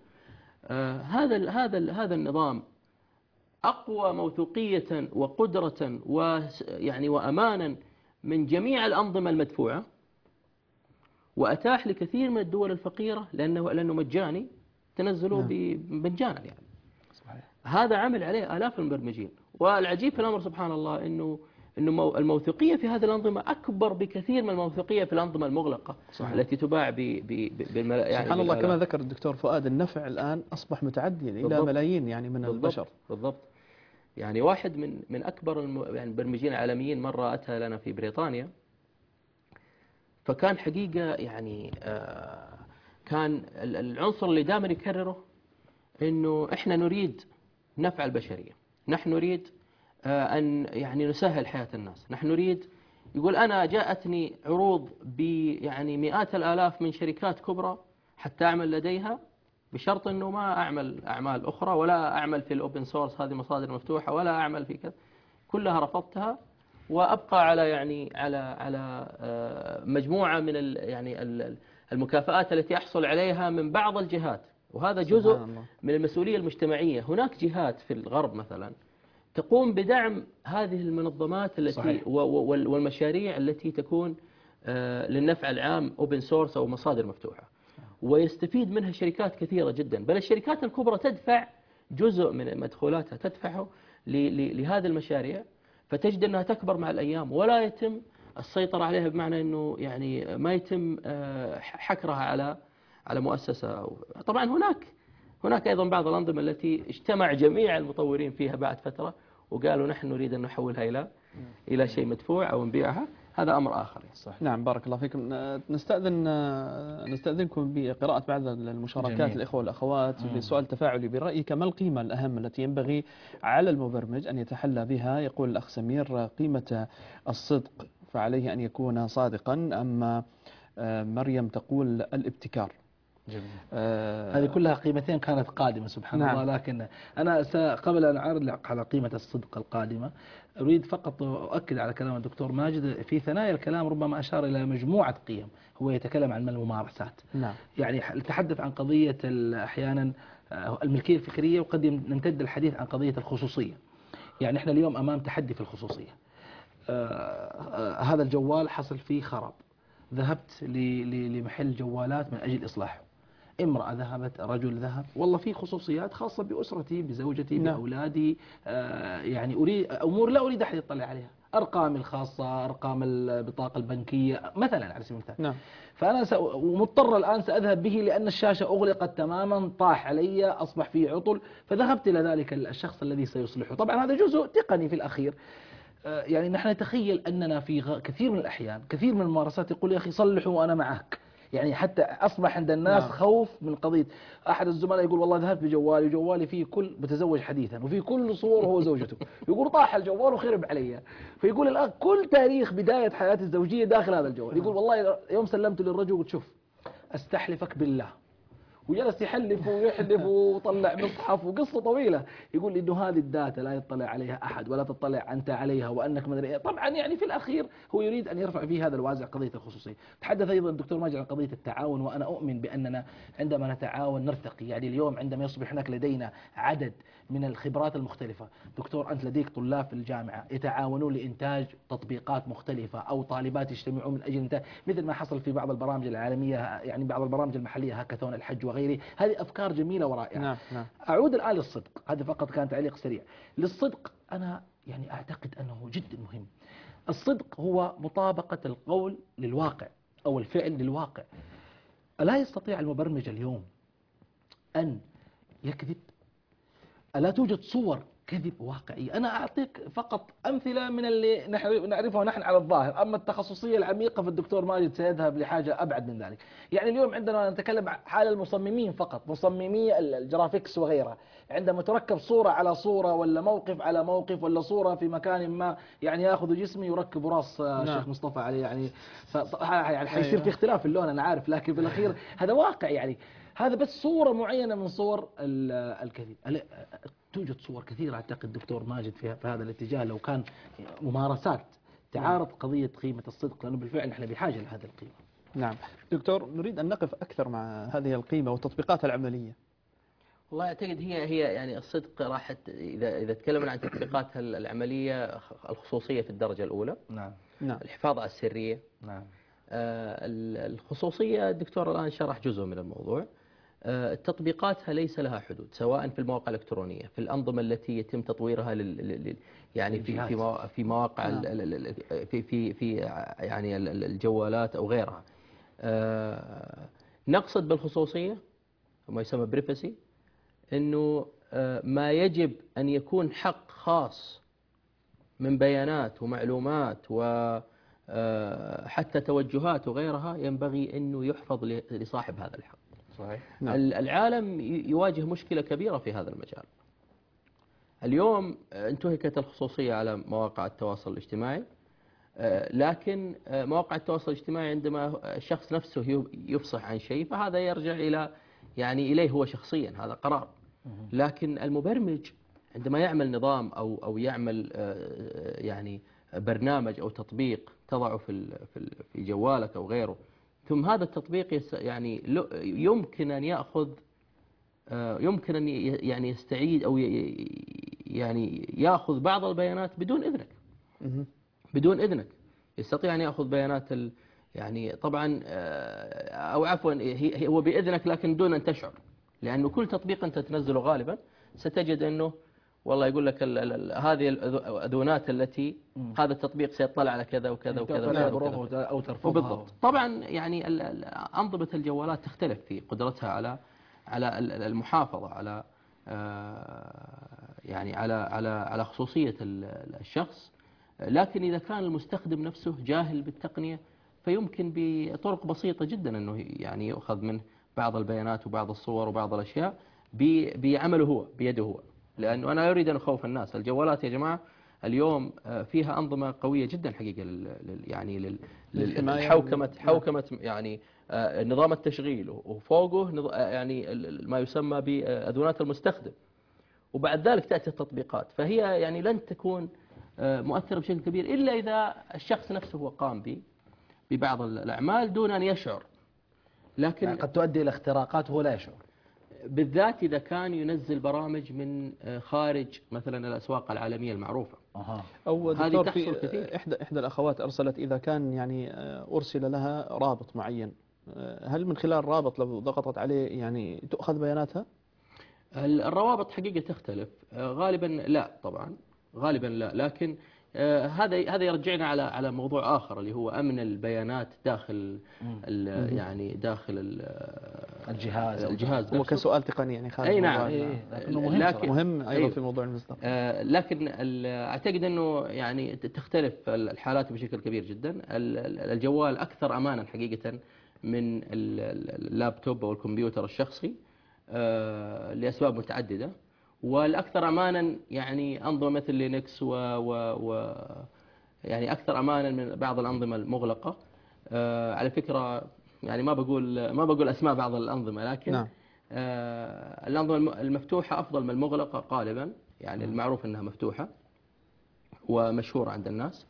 هذا النظام أقوى موثوقية وقدرة ويعني وأمانا من جميع الأنظمة المدفوعة، وأتاح لكثير من الدول الفقيرة لأنه مجاني تنزلوه مجانا يعني. صحيح. هذا عمل عليه آلاف المبرمجين. والعجيب في الأمر سبحان الله إنه الموثوقية في هذه الأنظمة أكبر بكثير من الموثوقية في الأنظمة المغلقة. صحيح. التي تباع يعني سبحان الله كما ذكر الدكتور فؤاد النفع الآن أصبح متعديا إلى ملايين يعني من البشر. بالضبط. يعني واحد من أكبر يعني المبرمجين العالميين مرة أتى لنا في بريطانيا، فكان حقيقة يعني كان العنصر اللي دائما يكرره إنه إحنا نريد نفع البشرية، نحن نريد أن يعني نسهل حياة الناس، نحن نريد يقول أنا جاءتني عروض يعني مئات الآلاف من شركات كبرى حتى أعمل لديها بشرط أنه ما أعمل أعمال أخرى ولا أعمل في الأوبن سورس هذه مصادر مفتوحة ولا أعمل في كذا، كلها رفضتها وأبقى على يعني على مجموعة من يعني المكافآت التي أحصل عليها من بعض الجهات، وهذا جزء من المسؤولية المجتمعية. هناك جهات في الغرب مثلا تقوم بدعم هذه المنظمات التي والمشاريع التي تكون للنفع العام اوبن سورس أو مصادر مفتوحة، ويستفيد منها شركات كثيرة جدا، بل الشركات الكبرى تدفع جزء من مدخولاتها تدفعه لهذه المشاريع، فتجد أنها تكبر مع الأيام ولا يتم السيطرة عليها، بمعنى أنه يعني ما يتم حكرها على مؤسسة. طبعا هناك أيضا بعض الأنظمة التي اجتمع جميع المطورين فيها بعد فترة وقالوا نحن نريد أن نحولها إلى شيء مدفوع أو نبيعها، هذا أمر آخر. صح. نعم بارك الله فيكم. نستأذنكم بقراءة بعض المشاركات جميل. الإخوة والأخوات بسؤال تفاعلي: برأيك ما القيمة الأهم التي ينبغي على المبرمج أن يتحلى بها؟ يقول الأخ سمير: قيمة الصدق، فعليه أن يكون صادقا. أما مريم تقول الابتكار. جميل. هذه كلها قيمتين كانت قادمة سبحان الله. لكن أنا قبل أن أعرض على قيمة الصدق القادمة أريد فقط أؤكد على كلام الدكتور ماجد في ثنايا الكلام، ربما أشار إلى مجموعة قيم هو يتكلم عن الممارسات. نعم. يعني تحدث عن قضية أحيانا الملكية الفكرية، وقد نمتد الحديث عن قضية الخصوصية. يعني إحنا اليوم أمام تحدي في الخصوصية. هذا الجوال حصل فيه خراب، ذهبت لمحل جوالات من أجل إصلاحه، امرأة ذهبت، رجل ذهب، والله في خصوصيات خاصة بأسرتي، بزوجتي، بأولادي، يعني أريد أمور لا أريد أحد يطلع عليها، أرقامي الخاصة، أرقام البطاقة البنكية مثلا على سبيل المثال. نعم. فأنا مضطر الآن سأذهب به لأن الشاشة أغلقت تماما، طاح علي، أصبح فيه عطل، فذهبت إلى ذلك الشخص الذي سيصلحه. طبعا هذا جزء تقني في الأخير. يعني نحن نتخيل أننا في كثير من الأحيان كثير من الممارسات يقول يا أخي صلحوا وأنا معك، يعني حتى أصبح عند الناس خوف من قضية. أحد الزملاء يقول والله ذهبت بجوالي وجوالي فيه كل متزوج حديثا وفيه كل صور هو زوجته، يقول طاح الجوال وخرب علي، فيقول الآن كل تاريخ بداية حياتي الزوجية داخل هذا الجوال. يقول والله يوم سلمت للرجل قلت شوف أستحلفك بالله، وجلس يحلف ويحلف وطلع مصحف وقصة طويلة، يقول إنه هذه الداتا لا يطلع عليها أحد ولا تطلع أنت عليها وأنك مدري. طبعا يعني في الأخير هو يريد أن يرفع فيه هذا الوازع قضية الخصوصية. تحدث أيضا الدكتور ماجد عن قضية التعاون، وأنا أؤمن بأننا عندما نتعاون نرتقي. يعني اليوم عندما يصبح هناك لدينا عدد من الخبرات المختلفة، دكتور أنت لديك طلاب في الجامعة يتعاونون لإنتاج تطبيقات مختلفة، أو طالبات يجتمعون من أجل إنتاج، مثل ما حصل في بعض البرامج العالمية، يعني بعض البرامج المحلية هاكاثون الحج وغيره. هذه أفكار جميلة ورائعة. نعم. أعود الآن للصدق، هذا فقط كان تعليق سريع للصدق. أنا يعني أعتقد أنه جدا مهم. الصدق هو مطابقة القول للواقع أو الفعل للواقع. ألا يستطيع المبرمج اليوم أن يكذب؟ ألا توجد صور كذب واقعي. أنا أعطيك فقط أمثلة من اللي نعرفها نحن على الظاهر، أما التخصصية العميقة فالدكتور ماجد سيذهب لحاجة أبعد من ذلك. يعني اليوم عندنا نتكلم حال المصممين فقط، مصممي الجرافيكس وغيرها، عندما تركب صورة على صورة ولا موقف على موقف ولا صورة في مكان ما، يعني يأخذ جسمي يركب راس الشيخ مصطفى عليه، يعني يعني حيصير في اختلاف في اللون أنا عارف، لكن في الأخير هذا واقع. يعني هذا بس صورة معينة من صور الكذب. توجد صور كثيرة أعتقد دكتور ماجد في هذا الاتجاه، لو كان ممارسات تعارض قضية قيمة الصدق، لأنه بالفعل نحن بحاجة لهذه القيمة. نعم دكتور، نريد أن نقف أكثر مع هذه القيمة وتطبيقاتها العملية. والله أعتقد هي يعني الصدق راحت، إذا تكلمنا عن تطبيقاتها العملية، الخصوصية في الدرجة الأولى، نعم. الحفاظ على السرية، نعم. الخصوصية الدكتور الآن شرح جزء من الموضوع. تطبيقاتها ليس لها حدود، سواء في المواقع الإلكترونية، في الأنظمة التي يتم تطويرها يعني في مواقع في يعني الجوالات أو غيرها. نقصد بالخصوصية ما يسمى بريفسي، إنه ما يجب أن يكون حق خاص من بيانات ومعلومات وحتى توجهات وغيرها، ينبغي أنه يحفظ لصاحب هذا الحق. صحيح. نعم. العالم يواجه مشكلة كبيرة في هذا المجال. اليوم انتهكت الخصوصية على مواقع التواصل الاجتماعي، لكن مواقع التواصل الاجتماعي عندما الشخص نفسه يفصح عن شيء فهذا يرجع إليه هو شخصيا، هذا قرار. لكن المبرمج عندما يعمل نظام أو يعمل يعني برنامج أو تطبيق تضعه في جوالك أو غيره، ثم هذا التطبيق يعني يمكن أن يعني يستعيد أو يعني يأخذ بعض البيانات بدون إذنك. يستطيع أن يأخذ بيانات يعني طبعا أو عفوا هو بإذنك لكن دون أن تشعر، لأنه كل تطبيق أنت تنزله غالبا ستجد أنه والله يقول لك هذه الأذونات التي هذا التطبيق سيطلع على كذا وكذا وكذا أو ترفضها. بالضبط. طبعا يعني أنظمة الجوالات تختلف في قدرتها على المحافظة على يعني على خصوصية الشخص، لكن إذا كان المستخدم نفسه جاهل بالتقنية فيمكن بطرق بسيطة جدا أنه يعني يأخذ منه بعض البيانات وبعض الصور وبعض الأشياء بعمله هو بيده هو. لأنه أنا أريد أن أخوف الناس، الجوالات يا جماعة اليوم فيها أنظمة قوية جدا حقيقة يعني حوكمة يعني نظام التشغيل، وفوقه يعني ما يسمى بأذونات المستخدم، وبعد ذلك تأتي التطبيقات. فهي يعني لن تكون مؤثرة بشكل كبير إلا إذا الشخص نفسه هو قام ببعض الأعمال دون أن يشعر. لكن يعني قد تؤدي إلى اختراقات وهو لا يشعر، بالذات إذا كان ينزل برامج من خارج مثلا الأسواق العالمية المعروفة. أو هذه دكتور تحصل في كثير. إحدى الأخوات أرسلت إذا كان يعني أرسل لها رابط معين، هل من خلال الرابط لو ضغطت عليه يعني تؤخذ بياناتها؟ الروابط حقيقة تختلف، غالبا لا، طبعا غالبا لا، لكن هذا يرجعنا على موضوع آخر اللي هو أمن البيانات داخل يعني داخل الجهاز هو كسؤال تقني يعني خارج. أي نعم، مهم أيضا في موضوع المصدر. لكن أعتقد أنه يعني تختلف الحالات بشكل كبير جدا. الجوال أكثر أمانا حقيقة من اللابتوب أو الكمبيوتر الشخصي لأسباب متعددة، والأكثر أمانا يعني أنظمة مثل لينكس يعني أكثر أمانا من بعض الأنظمة المغلقة. على فكرة يعني ما بقول أسماء بعض الأنظمة، لكن نعم. الأنظمة المفتوحة أفضل من المغلقة غالبا، يعني المعروف أنها مفتوحة ومشهورة عند الناس.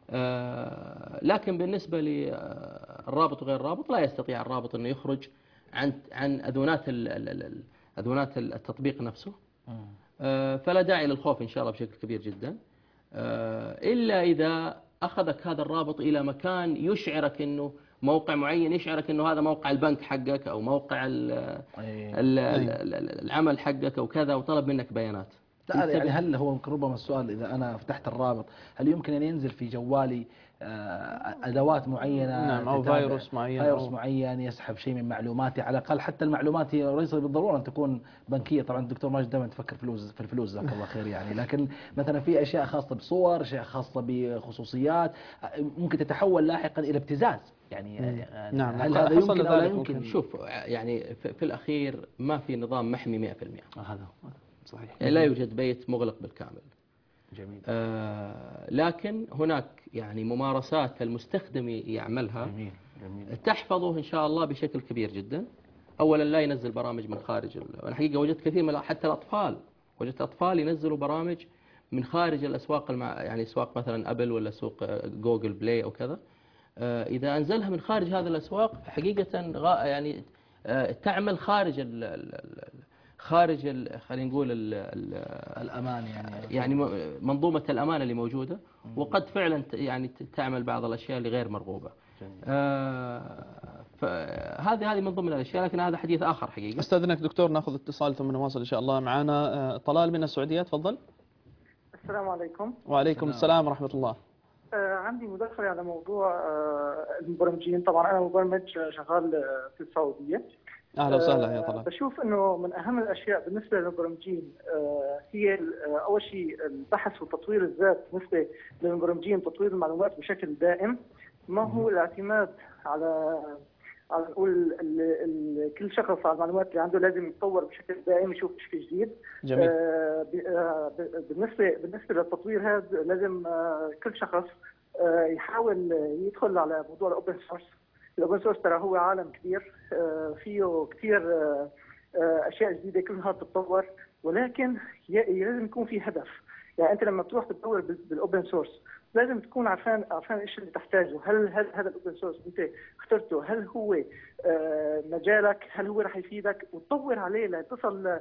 لكن بالنسبة للرابط وغير الرابط لا يستطيع الرابط أنه يخرج عن أذونات التطبيق نفسه. فلا داعي للخوف إن شاء الله بشكل كبير جدا، إلا إذا أخذك هذا الرابط إلى مكان يشعرك أنه موقع معين، يشعرك أنه هذا موقع البنك حقك أو موقع العمل حقك أو كذا، وطلب منك بيانات. لا يعني هل هو ربما السؤال إذا أنا فتحت الرابط هل يمكن أن ينزل في جوالي أدوات معينة، نعم، أو فيروس معين، فيروس معين يسحب شيء من معلوماتي، على الأقل حتى المعلومات هي ليس بالضرورة أن تكون بنكية. طبعا الدكتور ماجد دائما تفكر في الفلوس جزاك الله خير يعني، لكن مثلا في أشياء خاصة بصور، أشياء خاصة بخصوصيات ممكن تتحول لاحقا إلى ابتزاز يعني. نعم، هل هذا يمكن أو لا يمكن؟ شوف يعني في الأخير ما في نظام محمي 100%. هذا صحيح. يعني لا يوجد بيت مغلق بالكامل. جميل. لكن هناك يعني ممارسات المستخدم يعملها جميل. تحفظه إن شاء الله بشكل كبير جدا. أولا لا ينزل برامج من خارج الحقيقة وجدت كثير من حتى الأطفال، وجدت أطفال ينزلوا برامج من خارج الأسواق يعني أسواق مثلا أبل ولا سوق جوجل بلاي أو كذا. إذا أنزلها من خارج هذه الأسواق حقيقة يعني تعمل خارج خلينا نقول الأمان يعني منظومة الأمان اللي موجودة، وقد فعلا يعني تعمل بعض الأشياء اللي غير مرغوبة. فهذه من ضمن الأشياء، لكن هذا حديث آخر حقيقة. استاذنك دكتور ناخذ اتصال ثم نواصل إن شاء الله. معنا طلال من السعودية، تفضل. السلام عليكم. وعليكم السلام ورحمة الله. عندي مداخلة على موضوع المبرمجين. طبعا أنا مبرمج شغال في السعودية. أهلا وسهلا يا طلال. بشوف أنه من أهم الأشياء بالنسبة للمبرمجين هي أول شيء البحث وتطوير الذات بالنسبة للمبرمجين، تطوير المعلومات بشكل دائم. ما هو الاعتماد على نقول كل شخص على المعلومات اللي عنده لازم يتطور بشكل دائم، يشوف شيء جديد. جميل. بالنسبة للتطوير هذا لازم كل شخص يحاول يدخل على موضوع الأوبن سورس. الأوبن سورس ترى هو عالم كبير فيه كثير أشياء جديدة كل نهار تتطور، ولكن لازم يكون في هدف. يعني أنت لما بتروح تدور بالأوبن سورس لازم تكون عارفان ايش اللي تحتاجه. هل هذا الاوبن سورس انت اخترته هل هو مجالك، هل هو راح يفيدك، وتطور عليه لتصل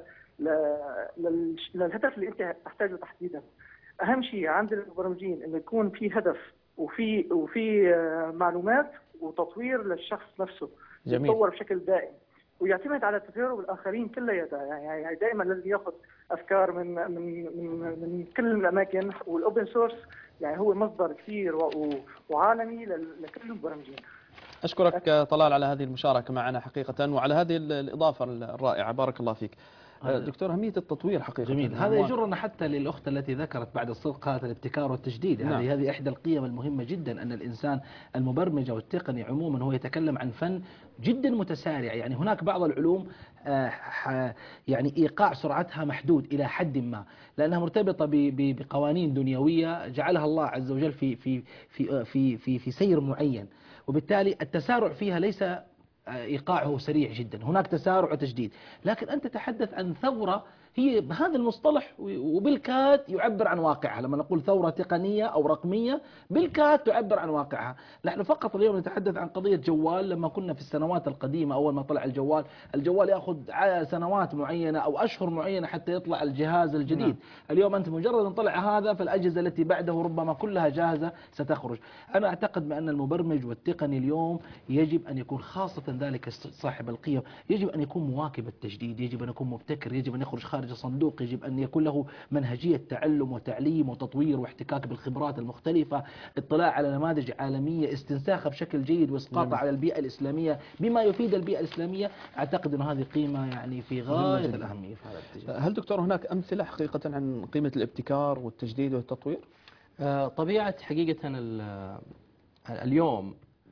للهدف اللي انت تحتاجه تحديدا. اهم شيء عند المبرمجين انه يكون في هدف وفي معلومات وتطوير للشخص نفسه. جميل. يتطور بشكل دائم ويعتمد على تجارب الاخرين كلياتها. يعني دائما لازم ياخذ افكار من كل الاماكن. والاوبن سورس يعني هو مصدر كثير وعالمي لكل المبرمجين. أشكرك طلال على هذه المشاركة معنا حقيقة، وعلى هذه الإضافة الرائعة، بارك الله فيك. دكتور، أهمية التطوير حقيقة. جميل. هذا يجرنا حتى للأخت التي ذكرت بعد الصدق هذا الابتكار والتجديد. نعم. هذه إحدى القيم المهمة جدا، أن الإنسان المبرمج أو التقني عموما هو يتكلم عن فن جدا متسارع. يعني هناك بعض العلوم يعني إيقاع سرعتها محدود إلى حد ما، لأنها مرتبطة بقوانين دنيوية جعلها الله عز وجل في سير معين، وبالتالي التسارع فيها ليس إيقاعه سريع جدا، هناك تسارع وتجديد. لكن أنت تتحدث عن ثورة هي بهذا المصطلح وبالكاد يعبر عن واقعها. لما نقول ثورة تقنية أو رقمية بالكاد تعبر عن واقعها. نحن فقط اليوم نتحدث عن قضية جوال. لما كنا في السنوات القديمة أول ما طلع الجوال يأخذ سنوات معينة أو أشهر معينة حتى يطلع الجهاز الجديد. اليوم أنت مجرد أن طلع هذا فالأجهزة التي بعده ربما كلها جاهزة ستخرج. أنا أعتقد بأن المبرمج والتقني اليوم يجب أن يكون، خاصة ذلك صاحب القيم، يجب أن يكون مواكب التجديد، يجب أن يكون مبتكر، يجب أن يخرج خارج الصندوق، يجب أن يكون له منهجية تعلم وتعليم وتطوير واحتكاك بالخبرات المختلفة، اطلاع على نماذج عالمية، استنساخها بشكل جيد واسقاطها على البيئة الإسلامية بما يفيد البيئة الإسلامية. أعتقد أن هذه قيمة يعني في غاية الأهمية في هذا الاتجاه. هل دكتور هناك أمثلة حقيقة عن قيمة الابتكار والتجديد والتطوير؟ طبيعة حقيقة اليوم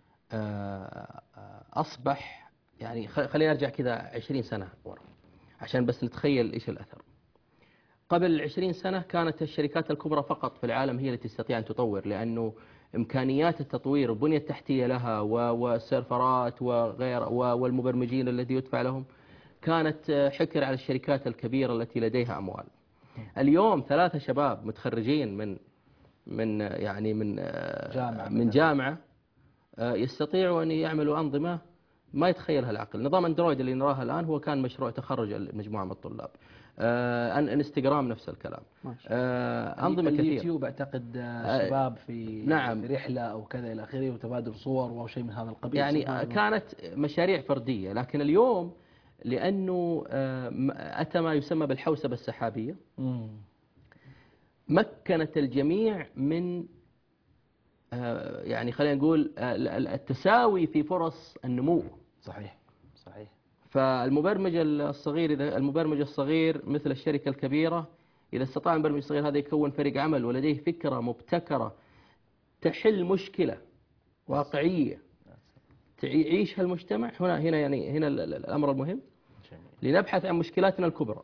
أصبح يعني خلينا نرجع كذا 20 سنة ورا عشان بس نتخيل إيش الأثر. قبل 20 سنة كانت الشركات الكبرى فقط في العالم هي التي تستطيع أن تطور، لأنه إمكانيات التطوير والبنية التحتية لها والسيرفرات وغير والمبرمجين الذي يدفع لهم كانت حكر على الشركات الكبيرة التي لديها أموال. اليوم 3 شباب متخرجين من جامعة يستطيعوا أن يعملوا أنظمة ما يتخيلها العقل. نظام اندرويد اللي نراه الآن هو كان مشروع تخرج مجموعة من الطلاب. انستغرام نفس الكلام. أنظمة كثيرة. اليوتيوب أعتقد شباب في نعم في رحلة أو كذا إلى آخره وتبادل صور أو شيء من هذا القبيل. يعني كانت مشاريع فردية، لكن اليوم لأنه أتى ما يسمى بالحوسبة السحابية. مكنت الجميع من يعني خلينا نقول التساوي في فرص النمو. صحيح صحيح. فالمبرمج الصغير، إذا المبرمج الصغير مثل الشركة الكبيرة، إذا استطاع المبرمج الصغير هذا يكون فريق عمل ولديه فكرة مبتكرة تحل مشكلة واقعية يعيشها المجتمع، هنا هنا الأمر المهم. لنبحث عن مشكلاتنا الكبرى،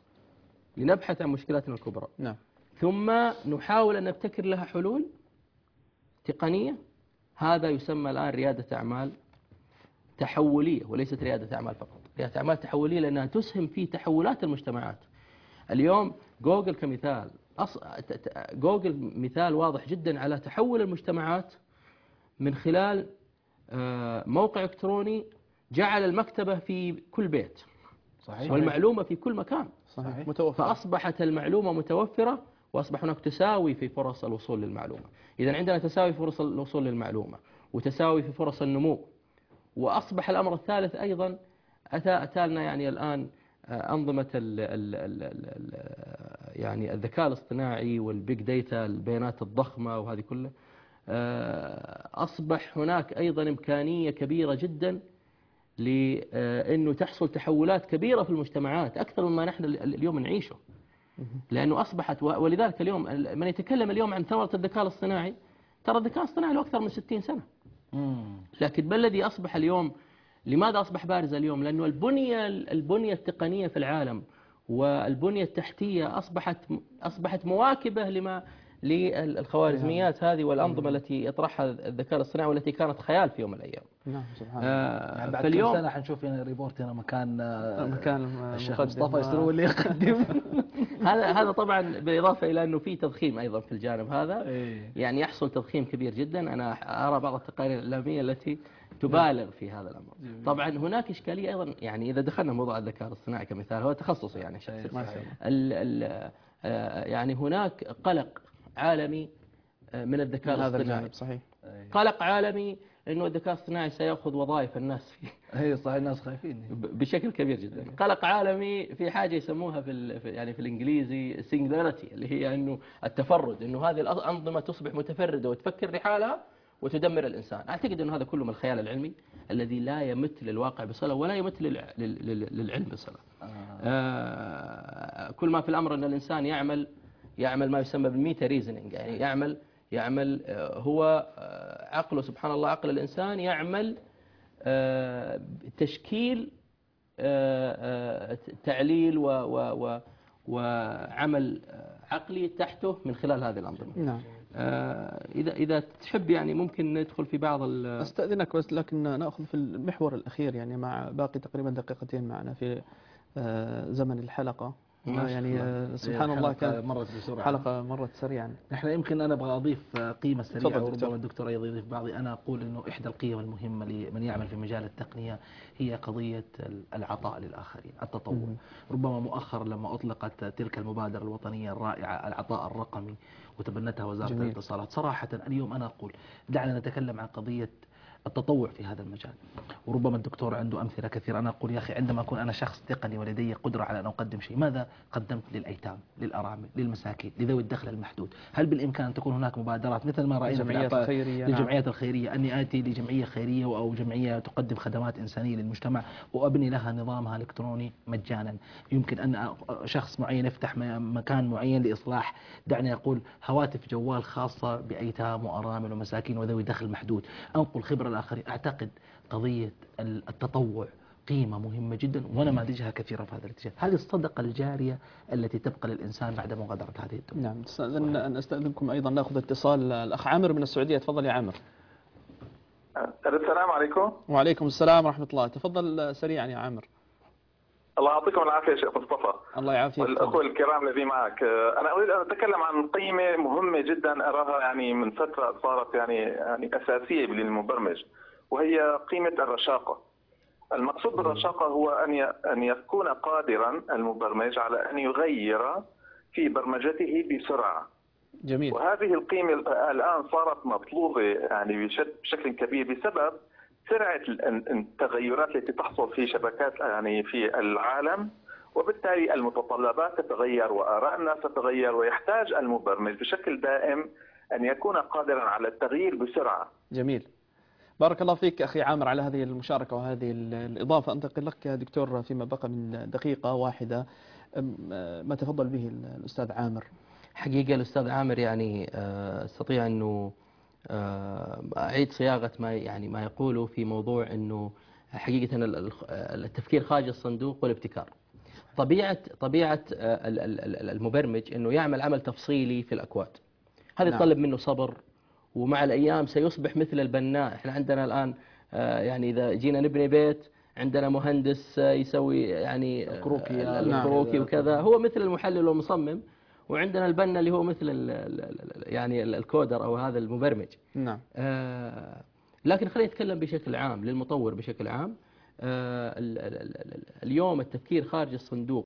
نعم. ثم نحاول أن نبتكر لها حلول تقنية. هذا يسمى الآن ريادة أعمال تحولية، وليست ريادة أعمال فقط، ريادة أعمال تحولية، لأنها تسهم في تحولات المجتمعات. اليوم جوجل كمثال، جوجل مثال واضح جدا على تحول المجتمعات من خلال موقع إلكتروني جعل المكتبة في كل بيت. صحيح. والمعلومة في كل مكان. صحيح. متوفرة. فأصبحت المعلومة متوفرة، وأصبح هناك تساوي في فرص الوصول للمعلومة. إذا عندنا تساوي في فرص الوصول للمعلومة وتساوي في فرص النمو، وأصبح الأمر الثالث أيضا أتالنا يعني الآن أنظمة يعني الذكاء الاصطناعي والبيج داتا، البيانات الضخمة وهذه كلها. أصبح هناك أيضا إمكانية كبيرة جدا لأنه تحصل تحولات كبيرة في المجتمعات أكثر مما نحن اليوم نعيشه. لأنه أصبحت، ولذلك اليوم من يتكلم اليوم عن ثورة الذكاء الاصطناعي، ترى الذكاء الاصطناعي له أكثر من 60 سنة. لكن ما الذي أصبح اليوم؟ لماذا أصبح بارز اليوم؟ لأنه البنية التقنية في العالم والبنية التحتية أصبحت مواكبة للخوارزميات هذه والأنظمة التي يطرحها الذكاء الاصطناعي، والتي كانت خيال في يوم من الأيام. نعم سبحان الله. يعني بعد كم سنة حنشوف هنا ريبورت هنا مكان الشيخ مصطفى يصير هو اللي يقدم. هذا طبعا بالإضافة إلى أنه في تضخيم أيضا في الجانب هذا. يعني يحصل تضخيم كبير جدا. أنا أرى بعض التقارير الإعلامية التي تبالغ في هذا الأمر. طبعا هناك إشكالية أيضا، يعني إذا دخلنا موضوع الذكاء الاصطناعي كمثال، هو تخصصي يعني شخصي. يعني هناك قلق عالمي من الذكاء الاصطناعي. صحيح. قلق عالمي انه الذكاء الاصطناعي سيأخذ وظائف الناس فيه. هي صحيح، الناس خايفين بشكل كبير جدا. قلق عالمي في حاجة يسموها يعني في الانجليزي singularity، اللي هي انه التفرد، انه هذه الأنظمة تصبح متفردة وتفكر لحالها وتدمر الإنسان. أعتقد أن هذا كله من الخيال العلمي الذي لا يمت للواقع بصلة ولا يمت للعلم بصلة. كل ما في الأمر أن الإنسان يعمل ما يسمى بالميتا ريزنينج، يعني يعمل هو عقله، سبحان الله، عقل الإنسان يعمل تشكيل تعليل وعمل عقلي تحته من خلال هذه الأنظمة. نعم. إذا تحب يعني ممكن ندخل في بعض أستأذنك بس، لكن نأخذ في المحور الأخير، يعني مع باقي تقريبا دقيقتين معنا في زمن الحلقة. يعني سبحان الله كانت مرت بسرعة، حلقة مرت سريعا. نحن يمكن أنا أبغى أضيف قيمة سريعة، وربما الدكتور أيضا يضيف بعضي. أنا أقول أنه إحدى القيم المهمة لمن يعمل في مجال التقنية هي قضية العطاء للآخرين، التطوع. ربما مؤخرا لما أطلقت تلك المبادرة الوطنية الرائعة العطاء الرقمي وتبنتها وزارة الاتصالات، صراحة اليوم أنا أقول دعنا نتكلم عن قضية التطوع في هذا المجال. وربما الدكتور عنده أمثلة كثيرة. أنا أقول يا أخي، عندما أكون أنا شخص تقني ولدي قدرة على أن أقدم شيء، ماذا قدمت للأيتام، للأرامل، للمساكين، لذوي الدخل المحدود؟ هل بالإمكان أن تكون هناك مبادرات مثل ما رأينا للجمعيات الخيرية، أني آتي لجمعية خيرية أو جمعية تقدم خدمات إنسانية للمجتمع وأبني لها نظامها الإلكتروني مجانا؟ يمكن أن شخص معين يفتح مكان معين لإصلاح، دعني أقول هواتف جوال خاصة بأيتام وأرامل ومساكين وذوي دخل محدود، أنقل خبرة الآخرين. أعتقد قضية التطوع قيمة مهمة جدا، ونماذجها كثيرة في هذا الاتجاه. هذه الصدقة الجارية التي تبقى للإنسان بعد مغادرة هذه الدنيا. نعم. أستأذنكم أيضا نأخذ اتصال الأخ عامر من السعودية. تفضل يا عامر. السلام عليكم. وعليكم السلام ورحمة الله. تفضل سريعا يا عامر. الله يعطيكم العافية شيخ مصطفى. الله يعافيك. والأخوة الكرام الذي معك. أنا أريد أن أتكلم عن قيمة مهمة جدا أراها يعني من فترة صارت يعني أساسية للمبرمج، وهي قيمة الرشاقة. المقصود بالرشاقة هو أن يكون قادرا المبرمج على أن يغير في برمجته بسرعة. جميل. وهذه القيمة الآن صارت مطلوبة يعني بشكل كبير بسبب سرعة التغيرات التي تحصل في شبكات يعني في العالم، وبالتالي المتطلبات تتغير وآراء الناس تتغير، ويحتاج المبرمج بشكل دائم أن يكون قادرا على التغيير بسرعة. جميل. بارك الله فيك أخي عامر على هذه المشاركة وهذه الإضافة. أنتقل لك دكتور فيما بقى من دقيقة واحدة، ما تفضل به الأستاذ عامر. حقيقة الأستاذ عامر يعني استطيع أنه أعيد صياغة ما يقوله في موضوع أنه حقيقة التفكير خارج الصندوق والابتكار. طبيعة المبرمج أنه يعمل عمل تفصيلي في الأكواد، هذا يطلب منه صبر، ومع الأيام سيصبح مثل البناء. احنا عندنا الآن يعني إذا جينا نبني بيت عندنا مهندس يسوي يعني الكروكي وكذا، هو مثل المحلل والمصمم، وعندنا البنا اللي هو مثل يعني الكودر أو هذا المبرمج. نعم. لكن خلينا نتكلم بشكل عام للمطور بشكل عام. اليوم التفكير خارج الصندوق